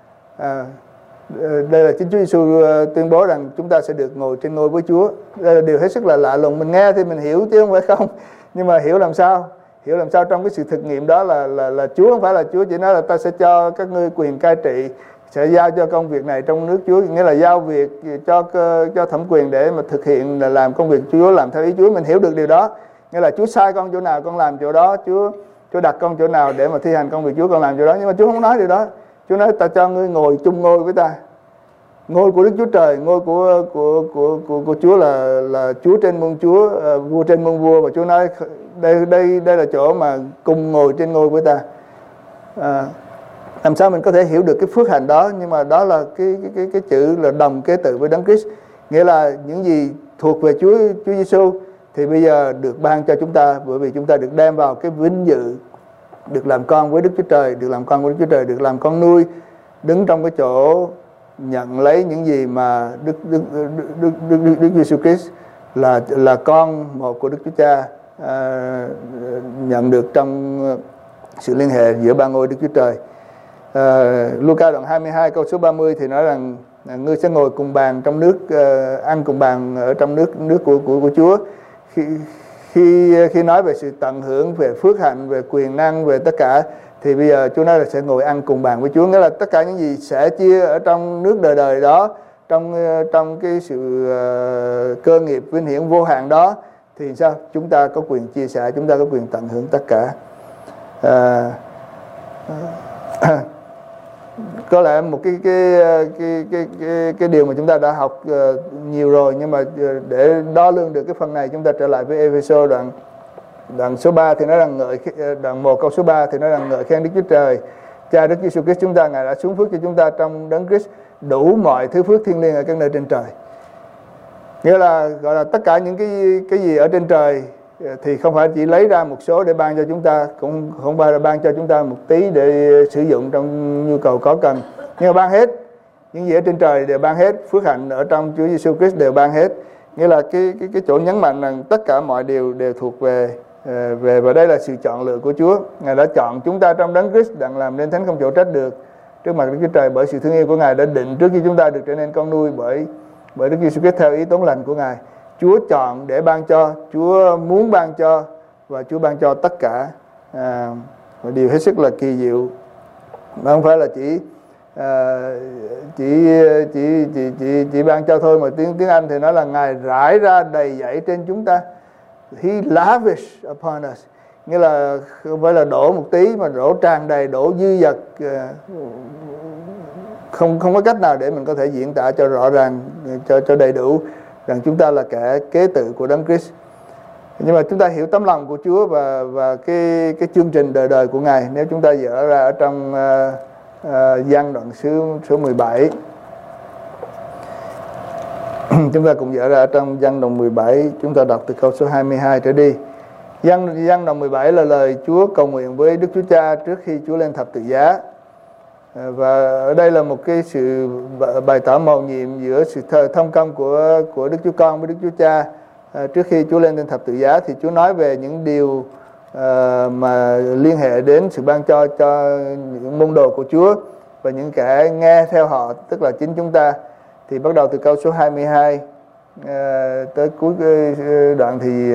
Đây là chính Chúa Giêsu tuyên bố rằng chúng ta sẽ được ngồi trên ngôi với Chúa. Đây là điều hết sức là lạ lùng. Mình nghe thì mình hiểu chứ không phải không, nhưng mà hiểu làm sao? Hiểu làm sao trong cái sự thực nghiệm đó là Chúa không phải là Chúa chỉ nói là ta sẽ cho các ngươi quyền cai trị, sẽ giao cho công việc này trong nước Chúa, nghĩa là giao việc cho thẩm quyền để mà thực hiện, là làm công việc Chúa, làm theo ý Chúa. Mình hiểu được điều đó, nghĩa là Chúa sai con chỗ nào con làm chỗ đó, Chúa đặt con chỗ nào để mà thi hành công việc Chúa con làm chỗ đó. Nhưng mà Chúa không nói điều đó. Chúa nói ta cho ngươi ngồi chung ngôi với ta, ngôi của Đức Chúa Trời, ngôi của Chúa là Chúa trên muôn Chúa, vua trên muôn vua. Và Chúa nói đây là chỗ mà cùng ngồi trên ngôi với ta. Làm sao mình có thể hiểu được cái phước hạnh đó? Nhưng mà đó là cái chữ là đồng kế tự với Đấng Christ, nghĩa là những gì thuộc về Chúa Giêsu thì bây giờ được ban cho chúng ta, bởi vì chúng ta được đem vào cái vinh dự được làm con với Đức Chúa Trời, được làm con với Đức Chúa Trời, được làm con nuôi, đứng trong cái chỗ nhận lấy những gì mà Đức Giêsu Christ là con một của Đức Chúa Cha nhận được trong sự liên hệ giữa ba ngôi Đức Chúa Trời. Luca đoạn 22 câu số 30 thì nói rằng ngươi sẽ ngồi cùng bàn trong nước, ăn cùng bàn ở trong nước của Chúa. Khi nói về sự tận hưởng, về phước hạnh, về quyền năng, về tất cả, thì bây giờ Chúa nói là sẽ ngồi ăn cùng bàn với Chúa, nghĩa là tất cả những gì sẽ chia ở trong nước đời đời đó trong cái sự cơ nghiệp vinh hiển vô hạn đó, thì sao? Chúng ta có quyền chia sẻ, chúng ta có quyền tận hưởng tất cả. Có lẽ một cái điều mà chúng ta đã học nhiều rồi, nhưng mà để đo lường được cái phần này, chúng ta trở lại với Ê-phê-sô đoạn số 3 thì nó rằng đoạn 1 câu số 3 thì nó rằng ngợi khen Đức Chúa Trời Cha Đức Giêsu Christ chúng ta, Ngài đã xuống phước cho chúng ta trong Đấng Christ đủ mọi thứ phước thiêng liêng ở các nơi trên trời. Nghĩa là gọi là tất cả những cái gì ở trên trời thì không phải chỉ lấy ra một số để ban cho chúng ta, cũng không phải là ban cho chúng ta một tí để sử dụng trong nhu cầu có cần, nhưng mà ban hết. Những gì ở trên trời đều ban hết, phước hạnh ở trong Chúa Giêsu Christ đều ban hết. Nghĩa là cái chỗ nhấn mạnh rằng tất cả mọi điều đều thuộc về và đây là sự chọn lựa của Chúa. Ngài đã chọn chúng ta trong Đấng Christ đặng làm nên thánh không chỗ trách được trước mặt Đức Chúa Trời, bởi sự thương yêu của Ngài đã định trước khi chúng ta được trở nên con nuôi bởi Đức Giêsu Christ theo ý tốt lành của Ngài. Chúa chọn để ban cho, Chúa muốn ban cho, và Chúa ban cho tất cả. Một điều hết sức là kỳ diệu, mà không phải là chỉ ban cho thôi, mà tiếng Anh thì nói là Ngài rải ra đầy dẫy trên chúng ta. He lavished upon us, nghĩa là không phải là đổ một tí mà đổ tràn đầy, đổ dư dật, không có cách nào để mình có thể diễn tả cho rõ ràng, cho đầy đủ rằng chúng ta là kẻ kế tự của Đấng Christ. Nhưng mà chúng ta hiểu tấm lòng của Chúa và cái chương trình đời đời của Ngài. Nếu chúng ta dở ra ở trong Giăng đoạn số 17, chúng ta cùng dở ra ở trong Giăng đoạn 17, chúng ta đọc từ câu số 22 trở đi. Giăng đoạn 17 là lời Chúa cầu nguyện với Đức Chúa Cha trước khi Chúa lên thập tự giá. Và ở đây là một cái sự bày tỏ mầu nhiệm giữa sự thông công của Đức Chúa Con với Đức Chúa Cha. Trước khi Chúa lên thập tự giá thì Chúa nói về những điều mà liên hệ đến sự ban cho những môn đồ của Chúa và những kẻ nghe theo họ, tức là chính chúng ta. Thì bắt đầu từ câu số 22 tới cuối đoạn thì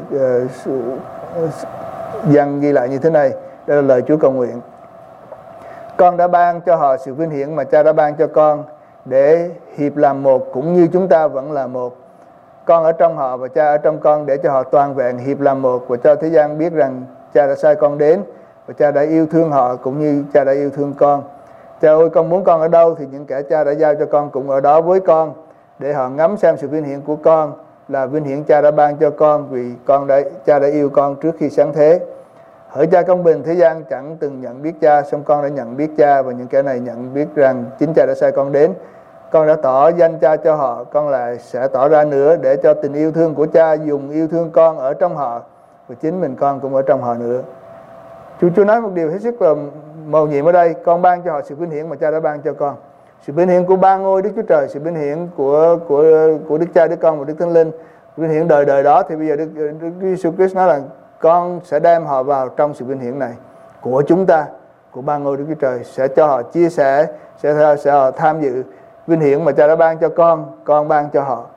Giăng ghi lại như thế này. Đây là lời Chúa cầu nguyện: Con đã ban cho họ sự vinh hiển mà Cha đã ban cho con, để hiệp làm một cũng như chúng ta vẫn là một. Con ở trong họ và Cha ở trong con, để cho họ toàn vẹn hiệp làm một, và cho thế gian biết rằng Cha đã sai con đến, và Cha đã yêu thương họ cũng như Cha đã yêu thương con. Cha ơi, con muốn con ở đâu thì những kẻ Cha đã giao cho con cũng ở đó với con, để họ ngắm xem sự vinh hiển của con là vinh hiển Cha đã ban cho con, vì Cha đã yêu con trước khi sáng thế. Hỡi Cha công bình, thế gian chẳng từng nhận biết Cha, song con đã nhận biết Cha, và những kẻ này nhận biết rằng chính Cha đã sai con đến. Con đã tỏ danh Cha cho họ, con lại sẽ tỏ ra nữa, để cho tình yêu thương của Cha dùng yêu thương con ở trong họ, và chính mình con cũng ở trong họ nữa. Chúa nói một điều hết sức là mầu nhiệm ở đây: con ban cho họ sự vinh hiển mà Cha đã ban cho con. Sự vinh hiển của ba ngôi Đức Chúa Trời, sự vinh hiển của Đức Cha, Đức Con và Đức Thánh Linh, vinh hiển đời đời đó. Thì bây giờ Đức Giêsu Christ nói là con sẽ đem họ vào trong sự vinh hiển này của chúng ta, của ba ngôi Đức Chúa Trời, sẽ cho họ chia sẻ, sẽ họ tham dự vinh hiển mà Cha đã ban cho con ban cho họ.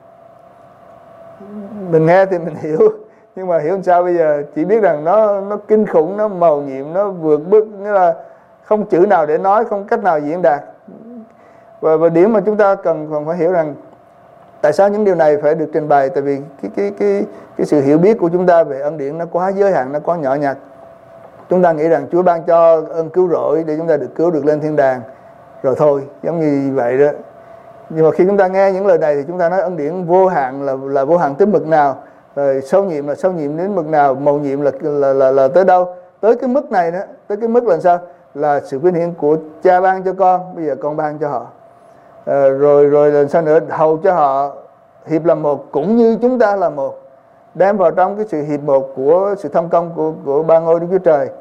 Mình nghe thì mình hiểu, nhưng mà hiểu làm sao bây giờ? Chỉ biết rằng nó kinh khủng, nó mầu nhiệm, nó vượt bước, nghĩa là không chữ nào để nói, không cách nào diễn đạt. Và điểm mà chúng ta cần phải hiểu rằng tại sao những điều này phải được trình bày. Tại vì cái sự hiểu biết của chúng ta về ân điển nó quá giới hạn, nó quá nhỏ nhặt. Chúng ta nghĩ rằng Chúa ban cho ơn cứu rỗi để chúng ta được cứu, được lên thiên đàng rồi thôi, giống như vậy đó. Nhưng mà khi chúng ta nghe những lời này thì chúng ta nói ân điển vô hạn là vô hạn tới mực nào, rồi sâu nhiệm là sâu nhiệm đến mực nào, mầu nhiệm là tới đâu. Tới cái mức này đó, tới cái mức là sao? Là sự vinh hiển của Cha ban cho con, bây giờ con ban cho họ. Rồi làm sao nữa? Hầu cho họ hiệp làm một cũng như chúng ta là một, đem vào trong cái sự hiệp một của sự thông công của ba ngôi Đức Chúa Trời.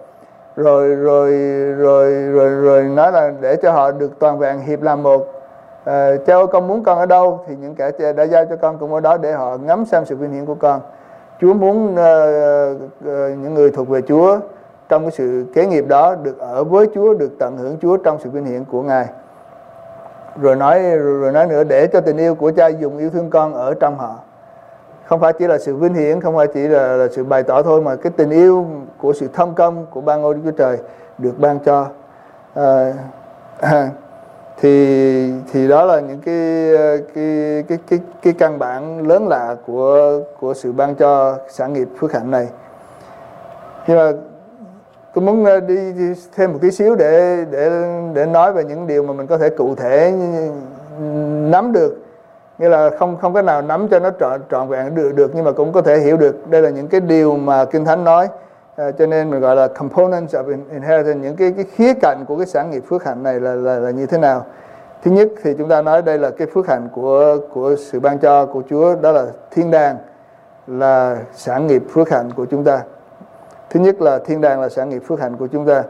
Rồi nói là để cho họ được toàn vẹn hiệp làm một. Cha ơi, con muốn con ở đâu thì những kẻ đã giao cho con cũng ở đó, để họ ngắm xem sự vinh hiển của con. Chúa muốn những người thuộc về Chúa trong cái sự kế nghiệp đó được ở với Chúa, được tận hưởng Chúa trong sự vinh hiển của Ngài. Rồi nói nữa, để cho tình yêu của Cha dùng yêu thương con ở trong họ. Không phải chỉ là sự vinh hiển, không phải chỉ là sự bày tỏ thôi, mà cái tình yêu của sự thông công của ba ngôi Đức Chúa Trời được ban cho. thì đó là những cái căn bản lớn lạ của sự ban cho sản nghiệp phước hạnh này. Nhưng mà tôi muốn đi thêm một tí xíu để nói về những điều mà mình có thể cụ thể nắm được, nghĩa là không có nào nắm cho nó trọn vẹn được, nhưng mà cũng có thể hiểu được đây là những cái điều mà Kinh Thánh nói. Cho nên mình gọi là components of inheritance, những cái khía cạnh của cái sản nghiệp phước hạnh này là như thế nào. Thứ nhất thì chúng ta nói đây là cái phước hạnh của sự ban cho của Chúa, đó là thiên đàng là sản nghiệp phước hạnh của chúng ta. Thứ nhất là thiên đàng là sản nghiệp phước hạnh của chúng ta.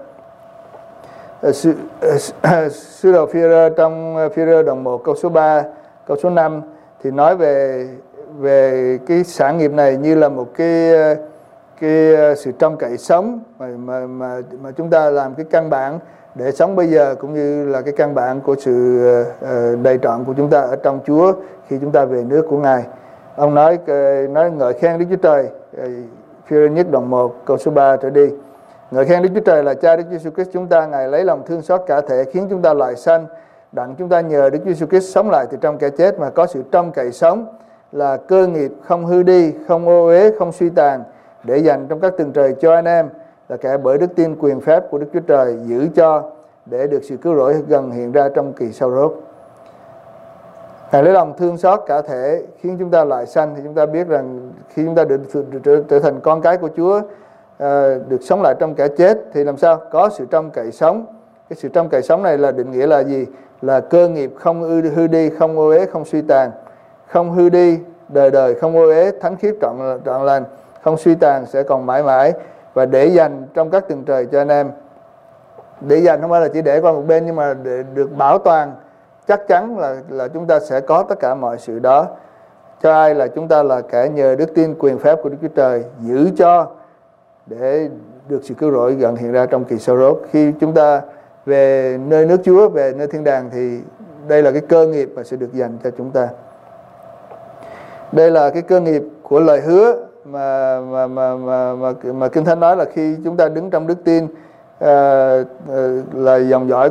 Sứ đồ Phi-rơ trong Phi-rơ đoạn 1 câu số 3, câu số 5 thì nói về cái sản nghiệp này như là một cái sự trông cậy sống mà chúng ta làm cái căn bản để sống bây giờ, cũng như là cái căn bản của sự đầy trọn của chúng ta ở trong Chúa khi chúng ta về nước của Ngài. Ông nói ngợi khen Đức Chúa Trời, Phi-rơ nhất đoạn 1 câu số 3 trở đi. Ngợi khen Đức Chúa Trời là Cha Đức Chúa Jesus Christ chúng ta, Ngài lấy lòng thương xót cả thể khiến chúng ta lại sanh, đặng chúng ta nhờ Đức Chúa Jesus Christ sống lại từ trong kẻ chết mà có sự trông cậy sống, là cơ nghiệp không hư đi, không ô uế, không suy tàn, để dành trong các tầng trời cho anh em, là kẻ bởi đức tin quyền phép của Đức Chúa Trời giữ cho, để được sự cứu rỗi gần hiện ra trong kỳ sau rốt. Ngài lấy lòng thương xót cả thể khiến chúng ta lại sanh, thì chúng ta biết rằng khi chúng ta được trở thành con cái của Chúa, được sống lại trong kẻ chết, thì làm sao có sự trông cậy sống. Cái sự trông cậy sống này là định nghĩa là gì? Là cơ nghiệp không hư đi, không ô uế, không suy tàn. Không hư đi, đời đời không ô uế, thánh khiết trọn lành, không suy tàn, sẽ còn mãi mãi, và để dành trong các tầng trời cho anh em. Để dành không phải là chỉ để qua một bên, nhưng mà để được bảo toàn chắc chắn là chúng ta sẽ có tất cả mọi sự đó. Cho ai? Là chúng ta là kẻ nhờ đức tin quyền phép của Đức Chúa Trời giữ cho, để được sự cứu rỗi gần hiện ra trong kỳ sau rốt. Khi chúng ta về nơi nước Chúa, về nơi thiên đàng, thì đây là cái cơ nghiệp mà sẽ được dành cho chúng ta. Đây là cái cơ nghiệp của lời hứa mà Kinh Thánh nói là khi chúng ta đứng trong đức tin, là dòng dõi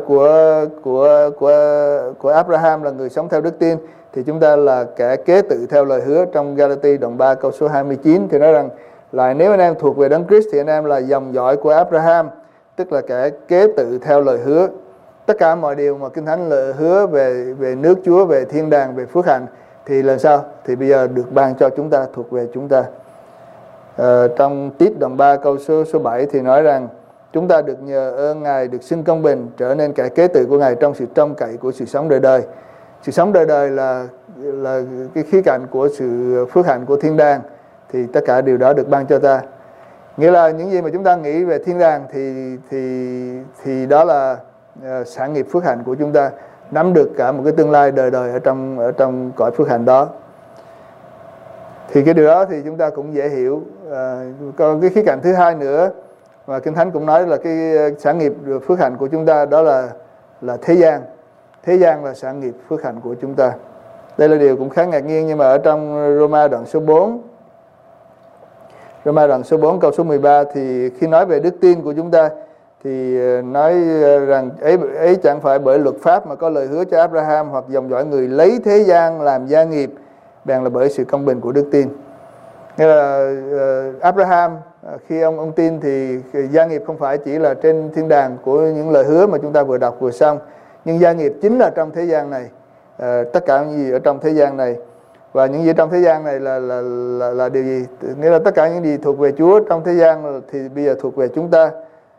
của Abraham, là người sống theo đức tin, thì chúng ta là kẻ kế tự theo lời hứa. Trong Galati đoạn 3 câu số 29 thì nói rằng lại nếu anh em thuộc về Đấng Christ thì anh em là dòng dõi của Abraham, tức là kẻ kế tự theo lời hứa. Tất cả mọi điều mà Kinh Thánh hứa về nước Chúa, về thiên đàng, về phước hạnh, thì là sao? Thì bây giờ được ban cho chúng ta, thuộc về chúng ta. Trong Tít đoạn 3 câu số 7 thì nói rằng chúng ta được nhờ ơn Ngài được xưng công bình, trở nên kẻ kế tự của Ngài trong sự trông cậy của sự sống đời đời. Sự sống đời đời là cái khía cạnh của sự phước hạnh của thiên đàng, thì tất cả điều đó được ban cho ta. Nghĩa là những gì mà chúng ta nghĩ về thiên đàng thì đó là sản nghiệp phước hạnh của chúng ta, nắm được cả một cái tương lai đời đời ở trong cõi phước hạnh đó. Thì cái điều đó thì chúng ta cũng dễ hiểu. Còn cái khía cạnh thứ hai nữa mà Kinh Thánh cũng nói là cái sản nghiệp phước hạnh của chúng ta, đó là thế gian. Thế gian là sản nghiệp phước hạnh của chúng ta. Đây là điều cũng khá ngạc nhiên, nhưng mà ở trong Roma đoạn số 4, Roma đoạn số 4 câu số 13 thì khi nói về đức tin của chúng ta thì nói rằng ấy chẳng phải bởi luật pháp mà có lời hứa cho Abraham hoặc dòng dõi người lấy thế gian làm gia nghiệp, bèn là bởi sự công bình của đức tin. Nghĩa là Abraham khi ông tin thì gia nghiệp không phải chỉ là trên thiên đàng của những lời hứa mà chúng ta vừa đọc vừa xong, nhưng gia nghiệp chính là trong thế gian này. Tất cả những gì ở trong thế gian này, và những gì trong thế gian này là điều gì? Nghĩa là tất cả những gì thuộc về Chúa trong thế gian thì bây giờ thuộc về chúng ta.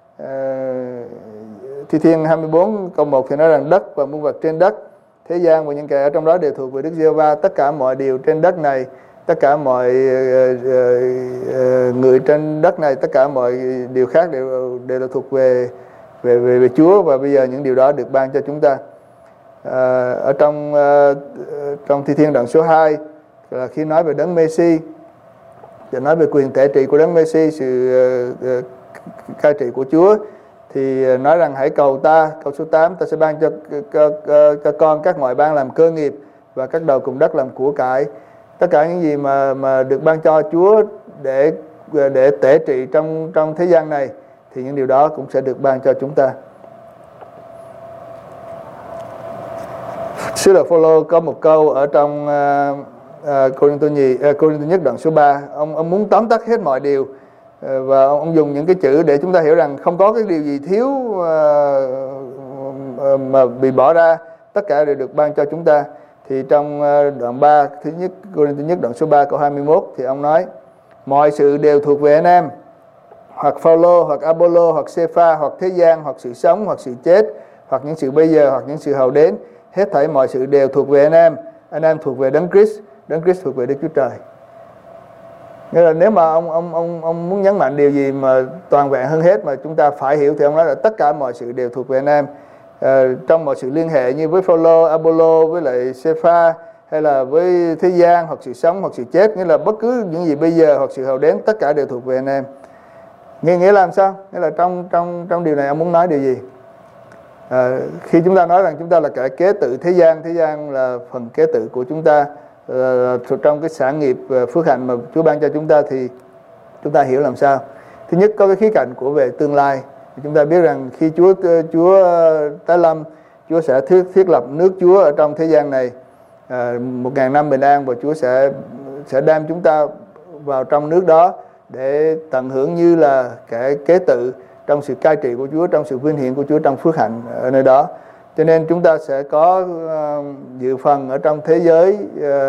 Thi Thiên 24 câu 1 thì nói rằng đất và muôn vật trên đất, thế gian và những kẻ ở trong đó đều thuộc về Đức Giê-hô-va. Tất cả mọi điều trên đất này, tất cả mọi người trên đất này, tất cả mọi điều khác đều là thuộc về Chúa, và bây giờ những điều đó được ban cho chúng ta. Ở trong Thi Thiên đoạn số 2 là khi nói về Đấng Mê-si, để nói về quyền tể trị của Đấng Mê-si, sự cai trị của Chúa, thì nói rằng hãy cầu ta, câu số 8, ta sẽ ban cho con các ngoại bang làm cơ nghiệp và các đầu cùng đất làm của cải. Tất cả những gì mà được ban cho Chúa để tể trị trong thế gian này, thì những điều đó cũng sẽ được ban cho chúng ta. Sứ đồ Phaolô có một câu ở trong Cô-rinh-tô nhất đoạn số 3, ông muốn tóm tắt hết mọi điều, và ông dùng những cái chữ để chúng ta hiểu rằng không có cái điều gì thiếu mà bị bỏ ra, tất cả đều được ban cho chúng ta. Thì trong đoạn 3 thứ nhất, Cô-rinh-tô nhất đoạn số 3 câu 21 thì ông nói: mọi sự đều thuộc về anh em, hoặc Phaolô, hoặc Apollo, hoặc Xê-pha, hoặc thế gian, hoặc sự sống, hoặc sự chết, hoặc những sự bây giờ, hoặc những sự hầu đến, hết thảy mọi sự đều thuộc về anh em thuộc về Đấng Christ, Đấng Christ thuộc về Đức Chúa Trời. Nghĩa là nếu mà ông muốn nhấn mạnh điều gì mà toàn vẹn hơn hết mà chúng ta phải hiểu, thì ông nói là tất cả mọi sự đều thuộc về anh em. Trong mọi sự liên hệ như với Phaolô, Apollo, với lại Xê-pha, hay là với thế gian, hoặc sự sống, hoặc sự chết, nghĩa là bất cứ những gì bây giờ hoặc sự hầu đến, tất cả đều thuộc về anh em. Nghĩa là làm sao? Nghĩa là trong điều này ông muốn nói điều gì? Khi chúng ta nói rằng chúng ta là kẻ kế tự thế gian là phần kế tự của chúng ta, trong cái sản nghiệp phước hạnh mà Chúa ban cho chúng ta, thì chúng ta hiểu làm sao? Thứ nhất, có cái khía cạnh của về tương lai. Chúng ta biết rằng khi Chúa tái lâm, Chúa sẽ thiết lập nước Chúa ở trong thế gian này 1.000 năm bình an, và Chúa sẽ đem chúng ta vào trong nước đó để tận hưởng như là kẻ kế tự trong sự cai trị của Chúa, trong sự vinh hiển của Chúa, trong phước hạnh ở nơi đó. Cho nên chúng ta sẽ có dự phần ở trong thế giới,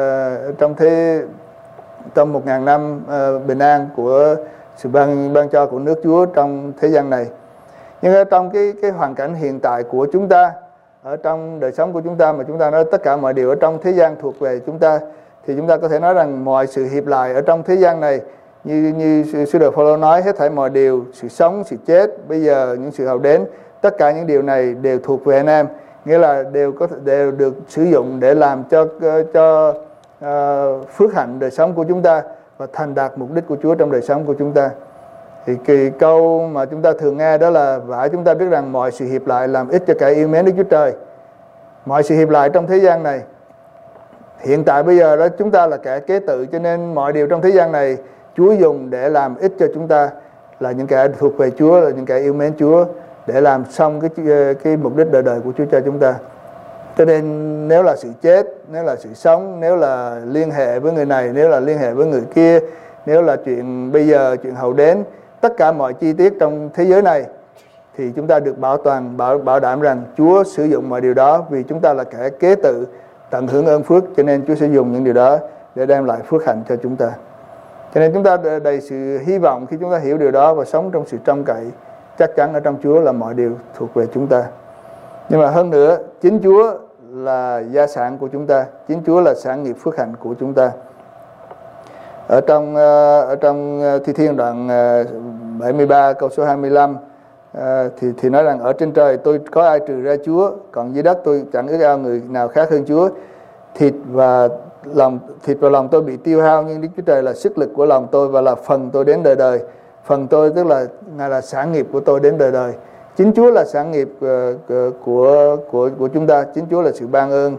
trong 1.000 năm bình an của sự ban cho của nước Chúa trong thế gian này. Nhưng ở trong cái hoàn cảnh hiện tại của chúng ta, ở trong đời sống của chúng ta, mà chúng ta nói tất cả mọi điều ở trong thế gian thuộc về chúng ta, thì chúng ta có thể nói rằng mọi sự hiệp lại ở trong thế gian này, như sứ đồ Phaolô nói, hết thảy mọi điều, sự sống, sự chết, bây giờ những sự hầu đến, tất cả những điều này đều thuộc về anh em. Nghĩa là đều được sử dụng để làm cho phước hạnh đời sống của chúng ta và thành đạt mục đích của Chúa trong đời sống của chúng ta. Thì cái câu mà chúng ta thường nghe đó là: và chúng ta biết rằng mọi sự hiệp lại làm ích cho kẻ yêu mến Đức Chúa Trời. Mọi sự hiệp lại trong thế gian này, hiện tại bây giờ đó chúng ta là kẻ kế tự, cho nên mọi điều trong thế gian này Chúa dùng để làm ích cho chúng ta, là những kẻ thuộc về Chúa, là những kẻ yêu mến Chúa, để làm xong cái mục đích đời đời của Chúa cho chúng ta. Cho nên nếu là sự chết, nếu là sự sống, nếu là liên hệ với người này, nếu là liên hệ với người kia, nếu là chuyện bây giờ, chuyện hầu đến, tất cả mọi chi tiết trong thế giới này, thì chúng ta được bảo đảm rằng Chúa sử dụng mọi điều đó vì chúng ta là kẻ kế tự tận hưởng ơn phước, cho nên Chúa sẽ dùng những điều đó để đem lại phước hạnh cho chúng ta. Cho nên chúng ta đầy sự hy vọng khi chúng ta hiểu điều đó và sống trong sự trông cậy chắc chắn ở trong Chúa là mọi điều thuộc về chúng ta. Nhưng mà hơn nữa, chính Chúa là gia sản của chúng ta, chính Chúa là sản nghiệp phước hạnh của chúng ta. Ở trong Thi Thiên đoạn 73 câu số 25 thì nói rằng: ở trên trời tôi có ai trừ ra Chúa, còn dưới đất tôi chẳng ước ao người nào khác hơn Chúa. Thịt và lòng tôi bị tiêu hao, nhưng Đức Chúa Trời là sức lực của lòng tôi và là phần tôi đến đời đời. Phần tôi tức là Ngài là sản nghiệp của tôi đến đời đời. Chính Chúa là sản nghiệp của chúng ta, chính Chúa là sự ban ơn,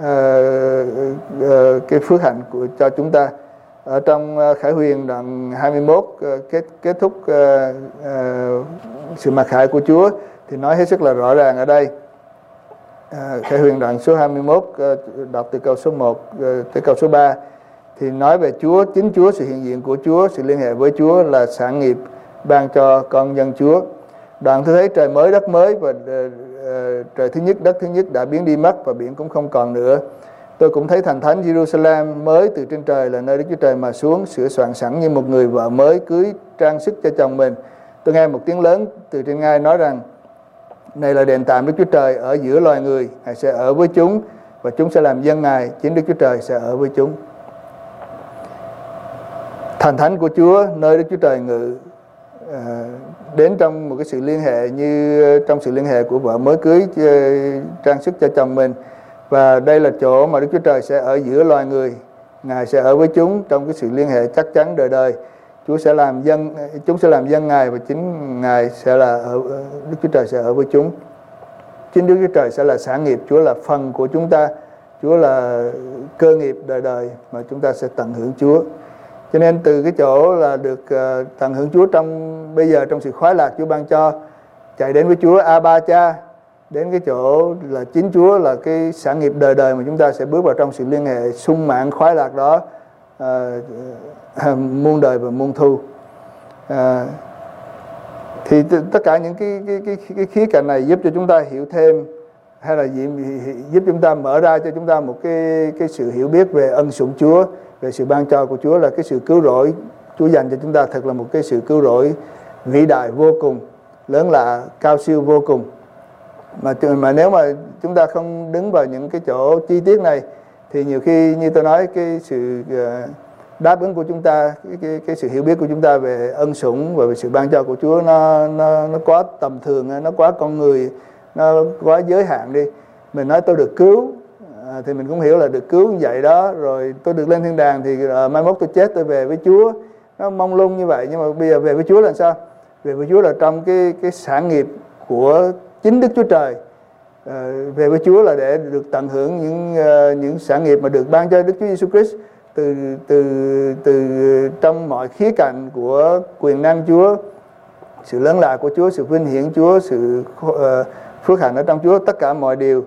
cái phước hạnh cho chúng ta. Ở trong Khải Huyền đoạn 21 kết thúc sự mặc khải của Chúa thì nói hết sức là rõ ràng ở đây. Khải Huyền đoạn số 21 đọc từ câu số 1 tới câu số 3 thì nói về Chúa, chính Chúa, sự hiện diện của Chúa, sự liên hệ với Chúa là sản nghiệp ban cho con dân Chúa. Đoạn tôi thấy trời mới đất mới, và trời thứ nhất đất thứ nhất đã biến đi mất, và biển cũng không còn nữa. Tôi cũng thấy thành thánh Jerusalem mới từ trên trời, là nơi Đức Chúa Trời mà xuống, sửa soạn sẵn như một người vợ mới cưới trang sức cho chồng mình. Tôi nghe một tiếng lớn từ trên ngai nói rằng: này là đền tạm Đức Chúa Trời ở giữa loài người, Ngài sẽ ở với chúng và chúng sẽ làm dân Ngài, chính Đức Chúa Trời sẽ ở với chúng. Thành thánh của Chúa, nơi Đức Chúa Trời ngự, đến trong một cái sự liên hệ như trong sự liên hệ của vợ mới cưới trang sức cho chồng mình. Và đây là chỗ mà Đức Chúa Trời sẽ ở giữa loài người, Ngài sẽ ở với chúng trong cái sự liên hệ chắc chắn đời đời. Chúng sẽ làm dân Ngài, và chính Ngài sẽ là Đức Chúa Trời sẽ ở với chúng. Chính Đức Chúa Trời sẽ là sản nghiệp, Chúa là phần của chúng ta, Chúa là cơ nghiệp đời đời mà chúng ta sẽ tận hưởng Chúa. Cho nên từ cái chỗ là được tận hưởng Chúa bây giờ trong sự khoái lạc Chúa ban cho, chạy đến với Chúa Abba Cha, đến cái chỗ là chính Chúa là cái sản nghiệp đời đời mà chúng ta sẽ bước vào trong sự liên hệ sung mãn khoái lạc đó muôn đời và muôn thu. Thì tất cả những cái khía cạnh này giúp cho chúng ta hiểu thêm, hay là giúp chúng ta mở ra cho chúng ta một cái sự hiểu biết về ân sủng Chúa, về sự ban cho của Chúa, là cái sự cứu rỗi Chúa dành cho chúng ta thật là một cái sự cứu rỗi vĩ đại vô cùng, lớn lạ, cao siêu vô cùng. Mà nếu mà chúng ta không đứng vào những cái chỗ chi tiết này thì nhiều khi như tôi nói, cái sự đáp ứng của chúng ta, cái sự hiểu biết của chúng ta về ân sủng và về sự ban cho của Chúa nó quá tầm thường, nó quá con người, nó quá giới hạn đi. Mình nói tôi được cứu thì mình cũng hiểu là được cứu như vậy đó, rồi tôi được lên thiên đàng thì mai mốt tôi chết tôi về với Chúa, nó mông lung như vậy. Nhưng mà bây giờ về với Chúa là sao? Về với Chúa là trong cái sản nghiệp của chính Đức Chúa Trời. Về với Chúa là để được tận hưởng những sản nghiệp mà được ban cho Đức Chúa Giêsu Christ từ trong mọi khía cạnh của quyền năng Chúa, sự lớn lạ của Chúa, sự vinh hiển Chúa, sự phước hạnh ở trong Chúa, tất cả mọi điều.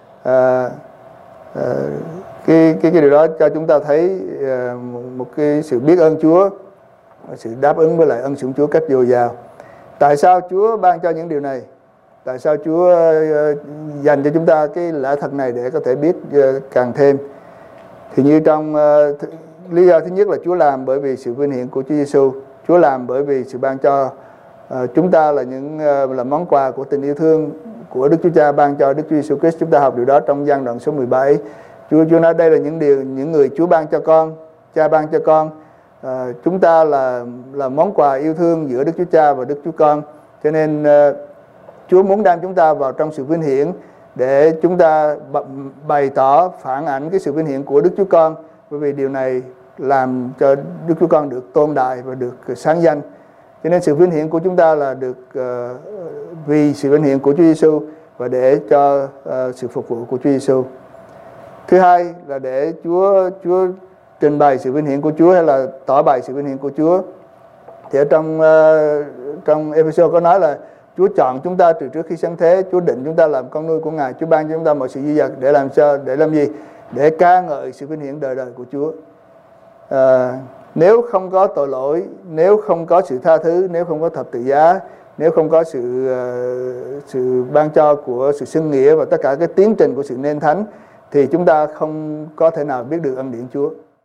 Cái điều đó cho chúng ta thấy một cái sự biết ơn Chúa, sự đáp ứng với lại ân sủng Chúa cách dồi dào. Tại sao Chúa ban cho những điều này? Tại sao Chúa dành cho chúng ta cái lẽ thật này để có thể biết càng thêm? Thì như trong lý do thứ nhất là Chúa làm bởi vì sự vinh hiển của Chúa Giêsu. Chúa làm bởi vì sự ban cho chúng ta là món quà của tình yêu thương của Đức Chúa Cha ban cho Đức Chúa Giêsu Christ. Chúng ta học điều đó trong Giăng đoạn số 17. Chúa nói đây là những người Chúa ban cho con, Cha ban cho con. Chúng ta là món quà yêu thương giữa Đức Chúa Cha và Đức Chúa Con. Cho nên Chúa muốn đem chúng ta vào trong sự vinh hiển để chúng ta bày tỏ, phản ảnh cái sự vinh hiển của Đức Chúa Con, bởi vì điều này làm cho Đức Chúa Con được tôn đại và được sáng danh. Cho nên sự vinh hiển của chúng ta là được vì sự vinh hiển của Chúa Giêsu và để cho sự phục vụ của Chúa Giêsu. Thứ hai là để Chúa trình bày sự vinh hiển của Chúa, hay là tỏ bày sự vinh hiển của Chúa. Thì ở trong Ê-phê-sô có nói là Chúa chọn chúng ta từ trước khi sáng thế, Chúa định chúng ta làm con nuôi của Ngài, Chúa ban cho chúng ta mọi sự dư dật để làm gì? Để ca ngợi sự vinh hiển đời đời của Chúa. Nếu không có tội lỗi, nếu không có sự tha thứ, nếu không có thập tự giá, nếu không có sự ban cho của sự xưng nghĩa và tất cả cái tiến trình của sự nên thánh, thì chúng ta không có thể nào biết được ân điển Chúa.